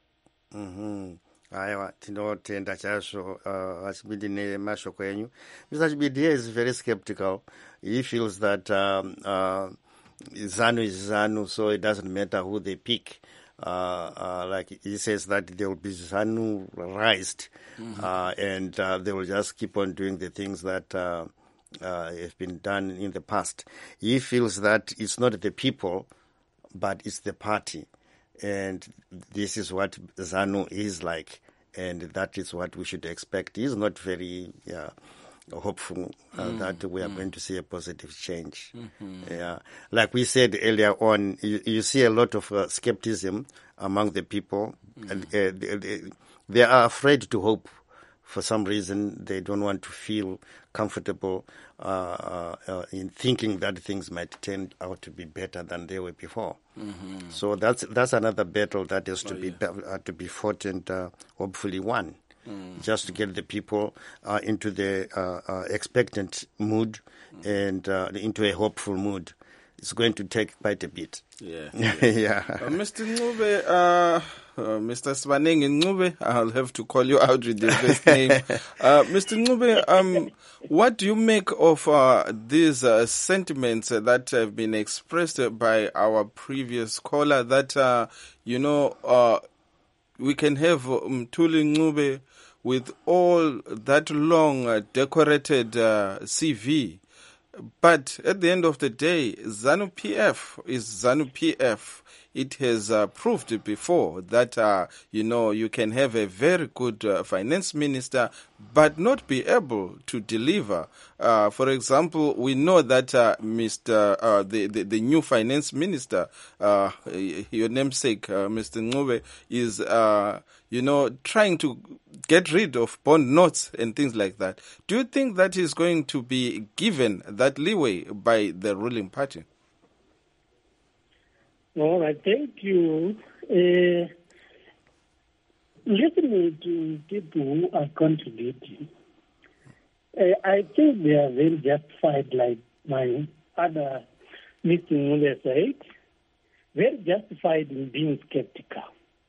Aiwa, tinotenda chaizvo vachibidi nemashoko enyu. Mister Chibidi is very skeptical. He feels that um, uh, ZANU is ZANU, so it doesn't matter who they pick. Uh, uh, like he says that they will be ZANU-ized, mm-hmm. uh, and uh, they will just keep on doing the things that uh, uh, have been done in the past. He feels that it's not the people, but it's the party. And this is what ZANU is like, and that is what we should expect. He's not very uh, hopeful uh, mm, that we are mm. going to see a positive change. Mm-hmm. Yeah, like we said earlier on, you, you see a lot of uh, skepticism among the people, mm. and uh, they, they, they are afraid to hope. For some reason, they don't want to feel comfortable uh, uh, in thinking that things might turn out to be better than they were before. Mm-hmm. So that's that's another battle that has to oh, be yeah. uh, to be fought and uh, hopefully won. Mm. Just to get the people uh, into the uh, uh, expectant mood mm. and uh, into a hopeful mood. It's going to take quite a bit. Yeah, yeah. yeah. Uh, Mister Ncube, uh, uh, Mister Swaneng Ncube, I'll have to call you out with your first name. Uh, Mister Ncube, um, what do you make of uh, these uh, sentiments uh, that have been expressed by our previous caller that, uh, you know, uh, we can have Mthuli Ncube with all that long uh, decorated uh, C V, but at the end of the day, ZANU-P F is ZANU-P F. it has uh, proved before that, uh, you know, you can have a very good uh, finance minister but not be able to deliver. Uh, for example, we know that uh, Mister Uh, the, the, the new finance minister, uh, your namesake, uh, Mister Ncube, is, uh, you know, trying to get rid of bond notes and things like that. Do you think that is going to be given that leeway by the ruling party? All right, thank you. Uh, listening to people who are contributing, uh, I think they are very justified, like my other Mister Ncube said, very justified in being skeptical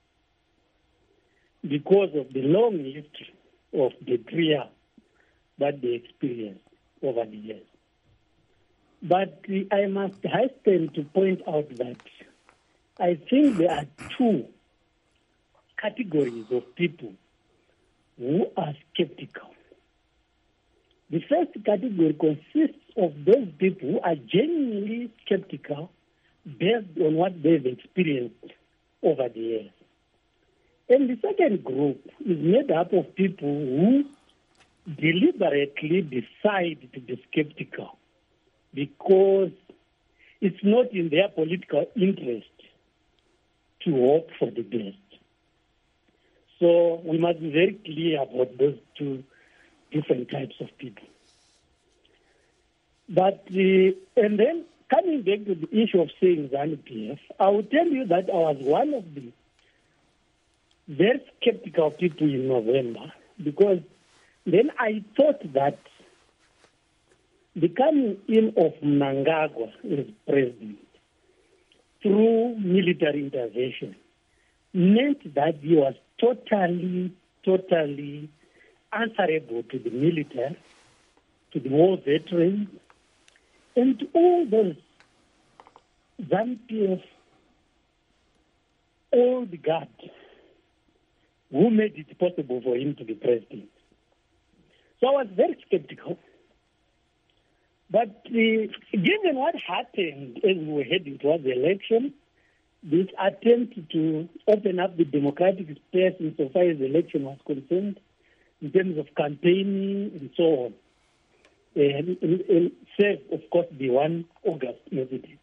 because of the long history of the trial that they experienced over the years. But I must hasten to point out that I think there are two categories of people who are skeptical. The first category consists of those people who are genuinely skeptical based on what they've experienced over the years. And the second group is made up of people who deliberately decide to be skeptical because it's not in their political interest to hope for the best. So we must be very clear about those two different types of people. But, uh, and then coming back to the issue of saying ZANU-P F, I will tell you that I was one of the very skeptical people in November because then I thought that the coming in of Mnangagwa as president through military intervention meant that he was totally, totally answerable to the military, to the war veterans, and to all those ZANU-P F old guard who made it possible for him to be president. So I was very skeptical. But uh, given what happened as we were heading towards the election, this attempt to open up the democratic space insofar as the election was concerned, in terms of campaigning and so on, and, and, and served, of course, the one August message.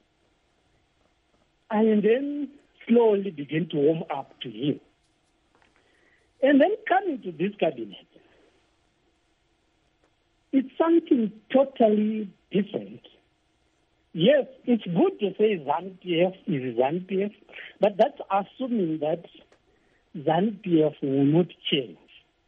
And then slowly began to warm up to him. And then coming to this cabinet, it's something totally different. Yes, it's good to say ZANU-P F is ZANU-P F, but that's assuming that ZANU-P F will not change.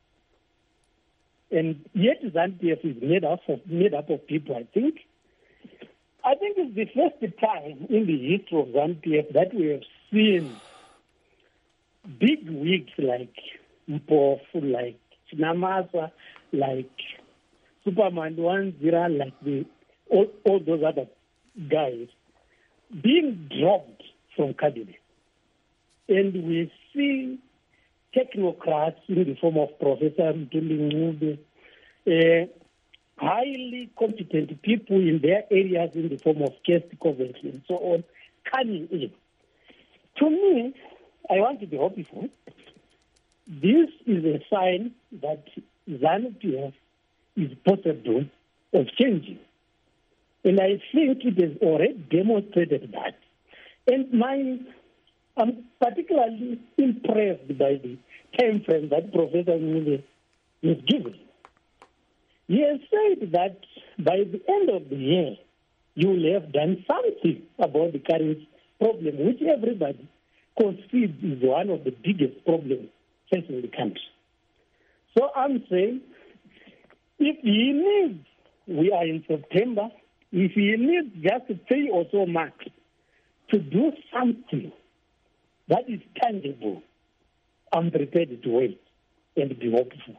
And yet ZANU-P F is made up of made up of people, I think. I think it's the first time in the history of ZANU-P F that we have seen big wigs like Mpofu, like Chinamasa, like Superman Wanzira, like the all, all those other guys being dropped from cabinet. And we see technocrats in the form of Professor Mthuli Ncube, uh, highly competent people in their areas in the form of Kirsti Coventry and so on, coming in. To me, I want to be hopeful. This is a sign that ZANU-P F is possible of changing. And I think it has already demonstrated that. And my, I'm particularly impressed by the time frame that Professor Ncube has given. He has said that by the end of the year, you will have done something about the current problem, which everybody concedes is one of the biggest problems facing the country. So I'm saying, if he needs, we are in September, if he needs just three or so months to do something that is tangible, I'm prepared to wait and be hopeful.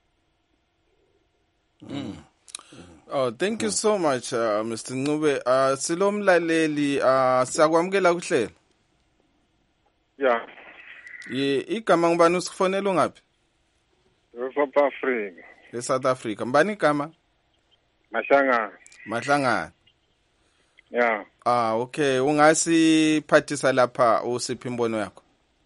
Mm. Oh, thank you so much, uh, Mister Ncube. Uh, silomlaleli, uh, siyakwamukela kuhlelo. Yeah. Ye, igama ngubani usifonela ungaphi? South Africa. E South Africa. Mbani igama? Mahlangana. Mahlangana. Yeah. Ah, okay. Ungasiphathisa lapha usiphi imbono yakho?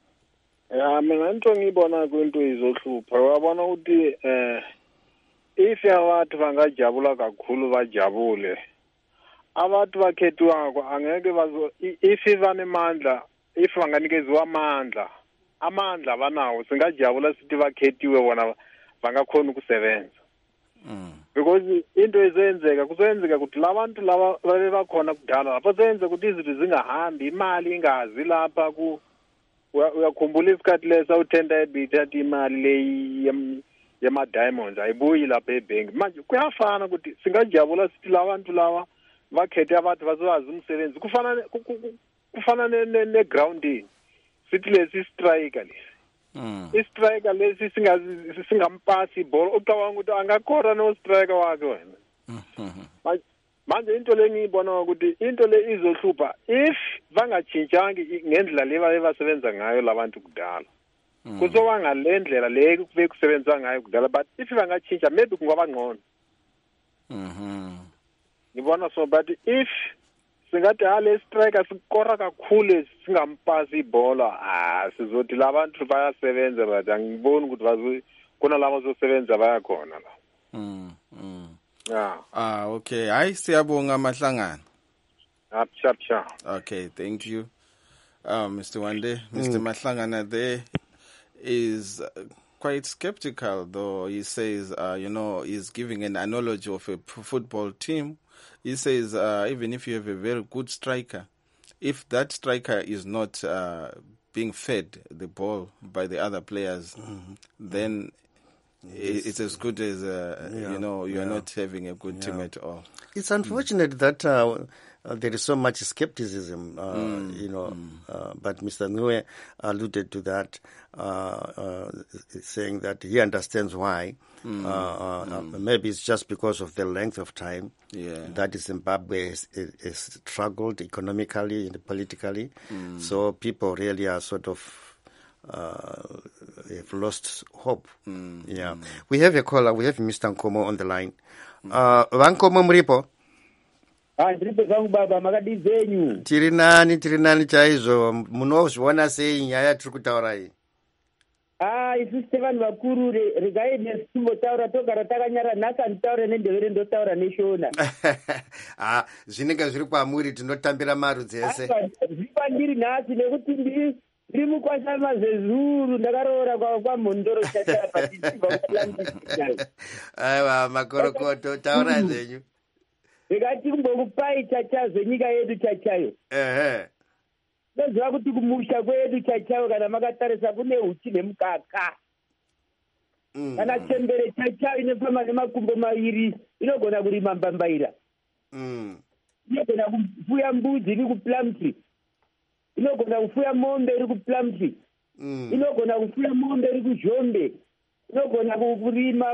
Ya mina into ngibona kwinto izohlupha wabona ukuthi eh if abantu bangajabula kakhulu bajabule abantu bakhethiwako angeke bazo if banemandla if banganikezwa amandla amandla banawo singajabula sithi bakhethiwe bona bangakhona ukusebenza Mm. because into ezenzeka kuzenzeka ukuthi labantu laba babe bakhona kudala lapho senze ukuthi izinto zingahambi imali ingazi lapha ku uyakhumbula isikhathi lesa uthenda ebithatha imali leyi yama diamonds ayibuyi lapha ebank manje kuyafana ukuthi singajabula sithi labantu laba bakhethe abantu bazowazi umsebenzi kufana kufana ne grounding sithi lesi striker lesi Mm. istriker lesi singazi singampasi ibhola ucabanga ukuthi angakora no striker wakhe wena Mhm. manje into lengiyibona ukuthi into le izohlupha if bangachintshangi ngendlela leba ebasebenza ngayo labantu kudala kuzoba ngalendlela le kube kusebenza ngayo kudala but if bangachintsha maybe kungaba ngcono Mhm. ngibona so but if singathi hale striker sikora kakhulu singampasi ibhola ah sizothi labantu bayasebenza but angiboni ukuthi bazo kuna labo zosebenza bayakhona la Mm. Mm. yeah Ah, okay. Hayi siyabonga Mahlangana. up sharp sharp Okay, thank you. Uh, Mister Wande, Mister Mahlangana there is uh, quite skeptical, though. He says, uh, you know, he's giving an analogy of a p- football team. He says, uh, even if you have a very good striker, if that striker is not uh, being fed the ball by the other players, then i- it's as good as, uh, Yeah, you know, you're yeah. not having a good team at all. It's unfortunate that uh, uh, there is so much skepticism, uh, you know, uh, but Mister Nue alluded to that, uh, uh, saying that he understands why. Uh, uh, uh, maybe it's just because of the length of time Yeah. that Zimbabwe has, has struggled economically and politically. So people really are sort of uh, have lost hope. Yeah. We have a caller. We have Mister Nkomo on the line. Uh, Vankomo Mripo. Ah, ndiripo zangu baba makadi zenyu. Tiri nani tiri nani chaizvo munozviona sei nyaya tiri kutaura iyi? Ah, isu Stefan vakuru regai nesimbotaura togara takanyara nhasi anditaure nendevere ndotaura neshona. Ah, zvinenge zviri kwamuri tinotambira marudzi ese. Zviri kwandiri nhasi nekuti ndiri ndiri mukwashama zezuru ndakaroora kwamhondoro chachara patichibva kulandisai. Aiwa makorokoto taura zvenyu. Rekati kumbokupai chachazo nyika yedu chachayo. Ehe. Ndoziva kuti kumusha kwedu chachayo kana makatarisa kune huchi nemukaka. Kana chembere chachayo inofamba nemakumbo maviri inogona kurima mbambaira. Inogona kufuya mbudzi iri kuplumtree. Inogona kufuya mombe iri kuplumtree. Inogona kufuya mombe iri kuzhombe. Inogona kurima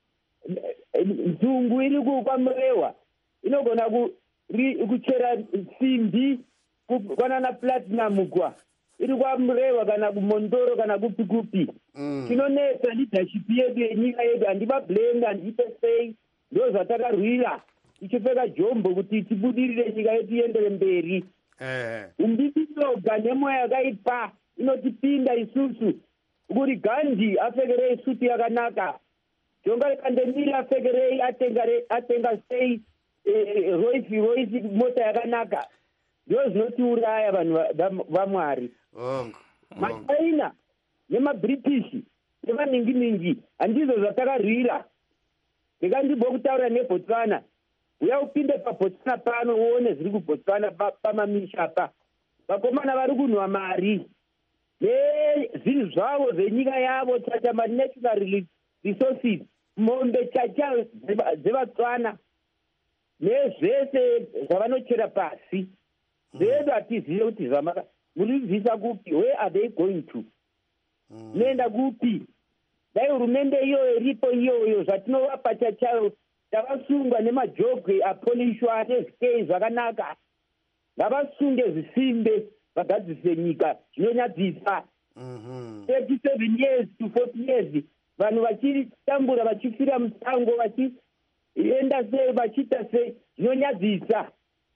nzungu iri kwamurewa. Inogona kuchera simbi kwanana platinum kwa iri kwamurewa kana kumondoro kana kupi kupi. Tinonetsa leadership yedu yenyika yedu handivablame handiite sei ndo zvatakarwira tichipfeka jombo kuti tibudirire nyika yedu iendere mberi. Umbiti yoga nemweya yakaipa inotipinda isusu kuti Gandhi apfekerei suti yakanaka, Jonga Kandemiri apfekerei atenga sei Rolls Royce mota yakanaka. Ndo zvinotiuraya vanhu vaMwari. maChina nemaBritish nevaninginingi handizvo zvatakarwira. Ndikandibva kutaura neBotswana, uya upinde paBotswana pano uone zviri kuBotswana pamamisha pa. Vakomana vari kunwa mari nezvinhu zvavo zvenyika yavo chacha ma-natural resources, mombe chacha dzevatswana nezvese zvavanochera pasi. Zvedu hatizive kuti zvamaka muribvisa kupi, where are they going to? Noenda kupi? Dai hurumende iyoyo iripo iyoyo zvatinovapa chachayo tavasungwa nemajogwe apolishwa nezvikei zvakanaka. Ngavasunge zvisimbe vagadzise nyika zvinonyadzisa. thirty-seven years to forty years vanhu vachitambura vachifira musango vachienda sei vachiita sei zvinonyadzisa.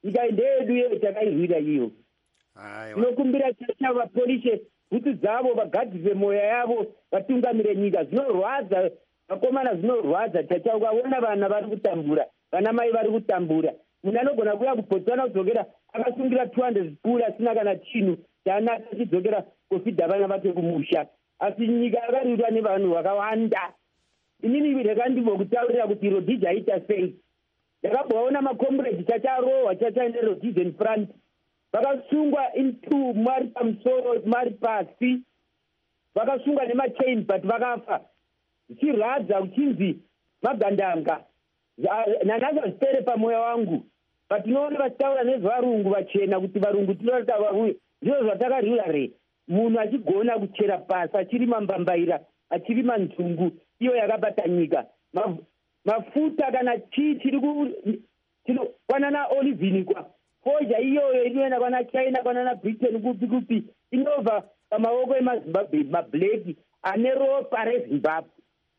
nyika ndeyedu iyo takairwira iyo. Tinokumbira chacha vapolishe bhutsu dzavo vagadzise mwoyo yavo vatungamire nyika. Zvinorwadza vakomana, zvinorwadza chacha. Ukaona vana vari kutambura, vana mai vari kutambura, munhu anogona kuuya kubotswana kudzokera akasungira two hundred pfuuri asina kana chinhu chaanaka achidzokera kufidha vana vake kumusha. Asi nyika yakarirwa nevanhu vakawanda. Inini ndakandimbotaurira kuti Rhodesia haita sei. Ndakabvaona makomrade chacharohwa chachaine Rhodesia in front. Vakasungwa into mari pamusoro mari pasi. Vakasungwa nemachain but vakafa. Zvichiradza uchinzi magandanga. Nanhasi zvipere pamwoyo wangu. But tinoona vachitaura nezvarungu vachena kuti varungu tinoita varuye. Ndizvo zvatakarira re. Munhu achigona kuchera pasi, achirima mbambaira, achirima nzungu, iyo yakabata nyika. Mafuta kana chii chiri kwanana olivini kwa. Koja iyoyo inoenda kwana China, kwanana Britain, kupi kupi. Inobva pamaoko emaZimbabwe, mableki, ane ropa reZimbabwe.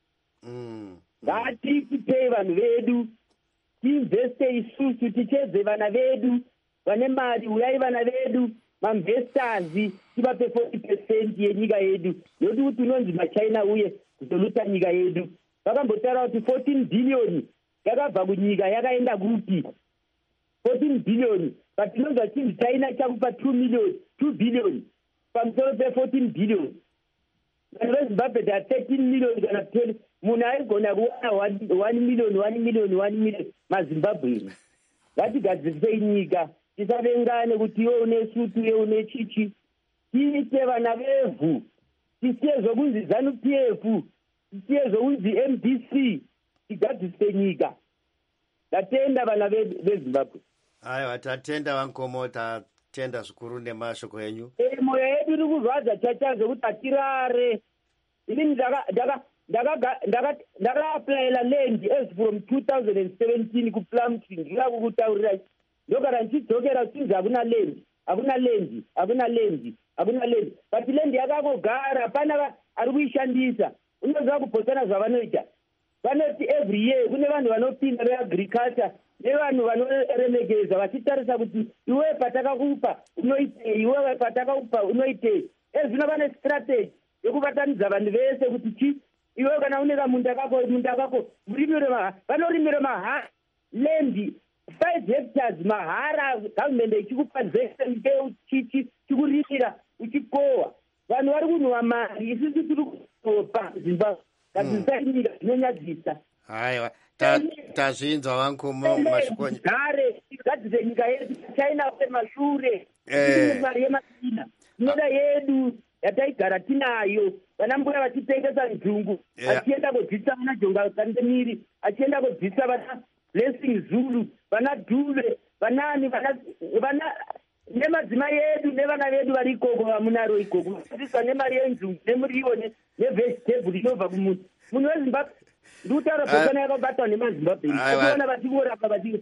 Ngatipei vanhu vedu, tiinveste isusu, tichedze vana vedu, vane mari, uyai vana vedu, mamvestazi, tivape forty percent yenyika yedu. Nokuti kuti unonzi maChina uye kuzoluta nyika yedu. Vakambotaura kuti fourteen billion yakabva kunyika yakaenda kupi? fourteen billion. But tinonzwa chinzi China chakupa two million, two billion. Pamusoro pe fourteen billion. Vanhu veZimbabwe da thirteen million kana twenty. Munhu aigona kuwana one million, one million, one million maZimbabwe. Ngatigadzirisei nyika. Tisavengane kuti iwe une sutu, iwe une chichi. Tiite vana vevhu. Tisiye zvokunzi ZANU-P F. Tisiye zvokunzi M D C. Tigadzise nyika. Tatenda vana veZimbabwe. Aiwa, tatenda Vankomo, tatenda zvikuru nemashoko enyu. Eh, moyo yedu iri kurwadza chacha zvokuti hatirare. Inini ndaka-aplayela land as from two thousand seventeen kuPlumtree. Ndira kukutaurira. Ndogara ndichidzokera sinzi hakuna land, hakuna land, hakuna land, hakuna land. But land yakangogara, hapana ari kuishandisa. Unonzwa kupotsana zvavanoita. Vanoti every year kune vanhu vanopinda veagriculture nevanhu vanoremekeza vachitarisa kuti iwe patakakupa unoitei, iwe patakakupa unoitei. Ezvino vane strategy yekubatanidza vanhu vese kuti chi iwe kana une kamunda kako munda kako murimire mahara, vanorimire mahara land five hectares mahara, government ichikupa zvese mbeu chichi chikurimira uchikohwa. Vanhu vari kunhuwa mari, isusu tiri kutopa Zimbabwe. Kadzisainyika zvinonyadzisa. Haiwa, tazvinzwa Vankomo mashokoni. Gare tigadzise nyika yedu, China semashure. Mari yemachina inoda yedu yataigara tinayo. Vana mbuya vachitengesa nzungu, achienda kodzisa vana Jonga Kandemiri, achienda kodzisa vana Blessing Zulu, vana Dube, vanani vana nemadzimai edu nevana vedu vari ikoko vamunaro ikoko. Vachidzisa nemari yenzungu nemuriwo nevegetable inobva kumunhu. Munhu weZimbabwe ndikutaura bhotana yakabatwa nemaZimbabwe. Tinoona vachivorapa vachi.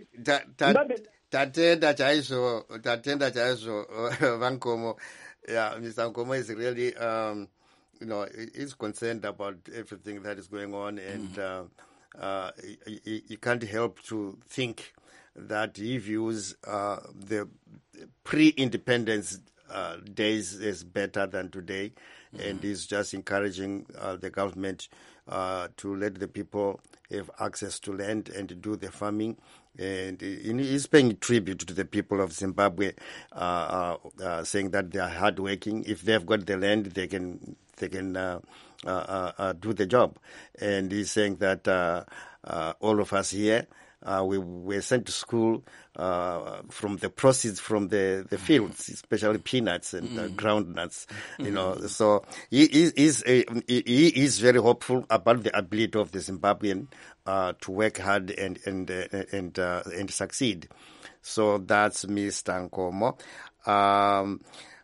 Tatenda chaizvo, tatenda chaizvo Vankomo. Yeah, Mister Nkomo is really, um, you know, he's concerned about everything that is going on, and mm. uh, uh, he, he can't help to think that he views uh, the pre-independence uh, days as better than today, mm. and he's just encouraging uh, the government uh, to let the people have access to land and do the farming. And he's paying tribute to the people of Zimbabwe, uh, uh, uh, saying that they are hardworking. If they've got the land, they can they can uh, uh, uh, do the job. And he's saying that uh, uh, all of us here, uh, we were sent to school uh, from the proceeds from the, the fields, especially peanuts and mm. uh, groundnuts. You know, so he is he, he is very hopeful about the ability of the Zimbabwean Uh, to work hard and and uh, and uh, and succeed. So that's Mister Nkomo. Um,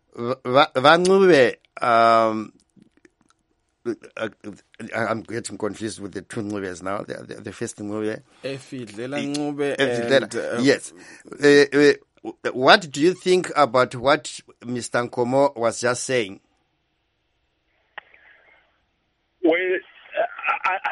Vancube, um, I'm getting confused with the two movies now. The, the, the first movie, Efidlela Ncube, and uh, yes. Uh, uh, what do you think about what Mister Nkomo was just saying? Well, I, I think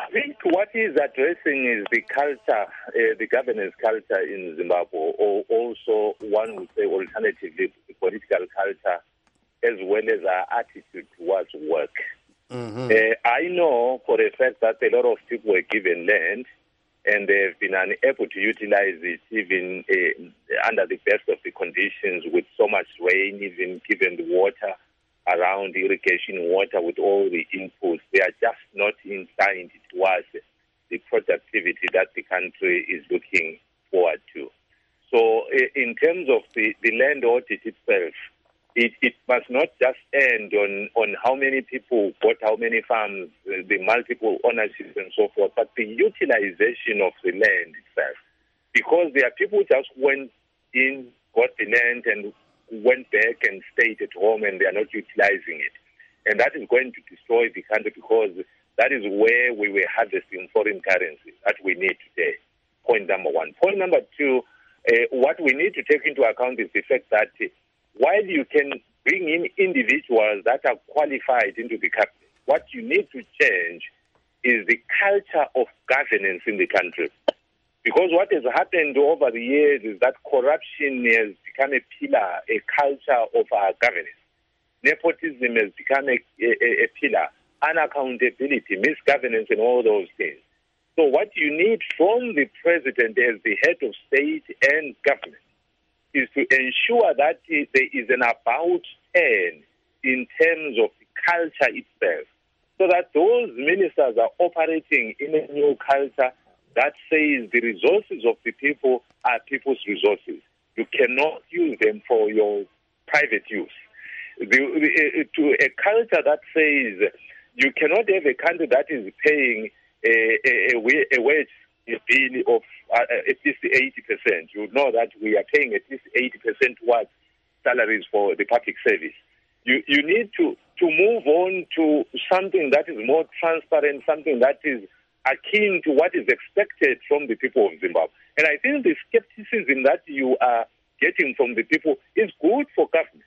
what he's addressing is the culture, uh, the governance culture in Zimbabwe, or also one would say alternatively the political culture, as well as our attitude towards work. Mm-hmm. Uh, I know for a fact that a lot of people were given land and they've been unable to utilize it even uh, under the best of the conditions with so much rain, even given the water around, irrigation water with all the inputs. They are just not inclined towards the productivity that the country is looking forward to. So uh, in terms of the, the land audit itself, It, it must not just end on, on how many people bought how many farms, uh, the multiple ownerships and so forth, but the utilization of the land itself. Because there are people who just went in, got the land and went back and stayed at home and they are not utilizing it. And that is going to destroy the country because that is where we were harvesting foreign currency that we need today. Point number one. Point number two, uh, what we need to take into account is the fact that uh, while you can bring in individuals that are qualified into the cabinet, what you need to change is the culture of governance in the country. Because what has happened over the years is that corruption has become a pillar, a culture of our governance. Nepotism has become a, a, a pillar, unaccountability, misgovernance, and all those things. So what you need from the president as the head of state and government is to ensure that there is an about turn in terms of the culture itself, so that those ministers are operating in a new culture that says the resources of the people are people's resources. You cannot use them for your private use. The, the, to a culture that says you cannot have a country that is paying a, a, a wage bill of uh, at least eighty percent. You know that we are paying at least eighty percent towards salaries for the public service. You you need to, to move on to something that is more transparent, something that is akin to what is expected from the people of Zimbabwe. And I think the skepticism that you are getting from the people is good for government.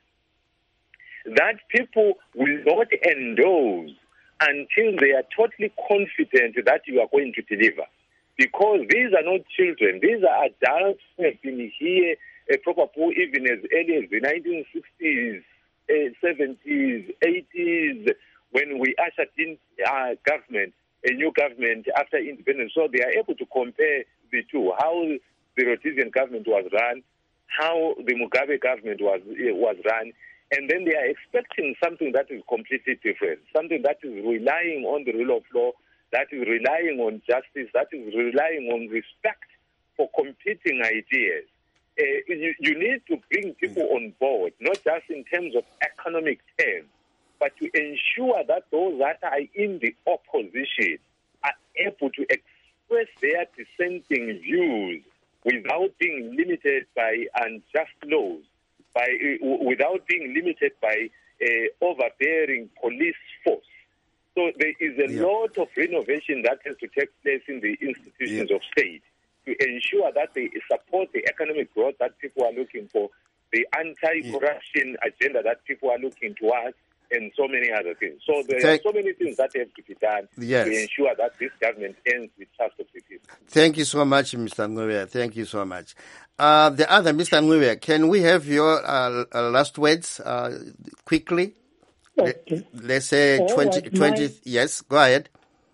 That people will not endorse until they are totally confident that you are going to deliver. Because these are not children. These are adults who have been here, uh, probably even as early as the nineteen sixties, uh, seventies, eighties, when we ushered in uh, government, a new government after independence. So they are able to compare the two, how the Rhodesian government was run, how the Mugabe government was, uh, was run, and then they are expecting something that is completely different, something that is relying on the rule of law, that is relying on justice, that is relying on respect for competing ideas. Uh, you, you need to bring people on board, not just in terms of economic terms, but to ensure that those that are in the opposition are able to express their dissenting views without being limited by unjust laws, by uh, without being limited by uh, overbearing police force. So there is a yeah. lot of renovation that has to take place in the institutions yeah. of state to ensure that they support the economic growth that people are looking for, the anti-corruption yeah. agenda that people are looking towards, and so many other things. So there Thank- are so many things that have to be done yes. to ensure that this government ends the trust of the people. Thank you so much, Mister Ngubia. Thank you so much. Uh, the other, Mister Ngubia, can we have your uh, last words uh, quickly? Okay. Let's say All twenty, right, twenty, my, yes, go ahead.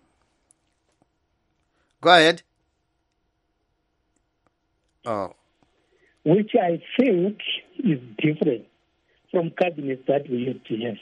Go ahead. Oh. Which I think is different from cabinets that we used to have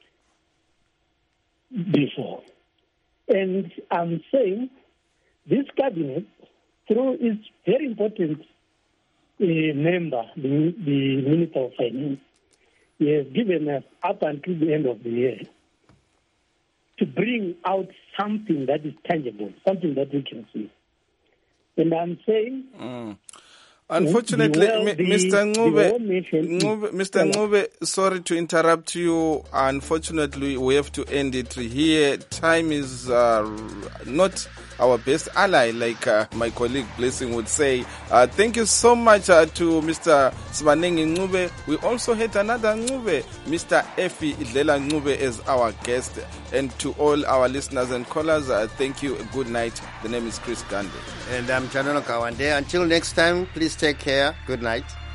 before. And I'm saying this cabinet, through its very important uh, member, the, the Minister of Finance, he has given us up until the end of the year to bring out something that is tangible, something that we can see. And I'm saying... Mm. Unfortunately, well, the, Mister Ngube, Mister Ngube, sorry to interrupt you. Unfortunately, we have to end it here. Time is uh, not our best ally, like uh, my colleague Blessing would say. Uh, thank you so much uh, to Mister Sbanengi Ncube. We also had another Ncube, Mister Effie Idlela Ncube, as our guest. And to all our listeners and callers, uh, thank you. Good night. The name is Chris Gandhi. And I'm Chanono Kawande. Until next time, please take care. Good night.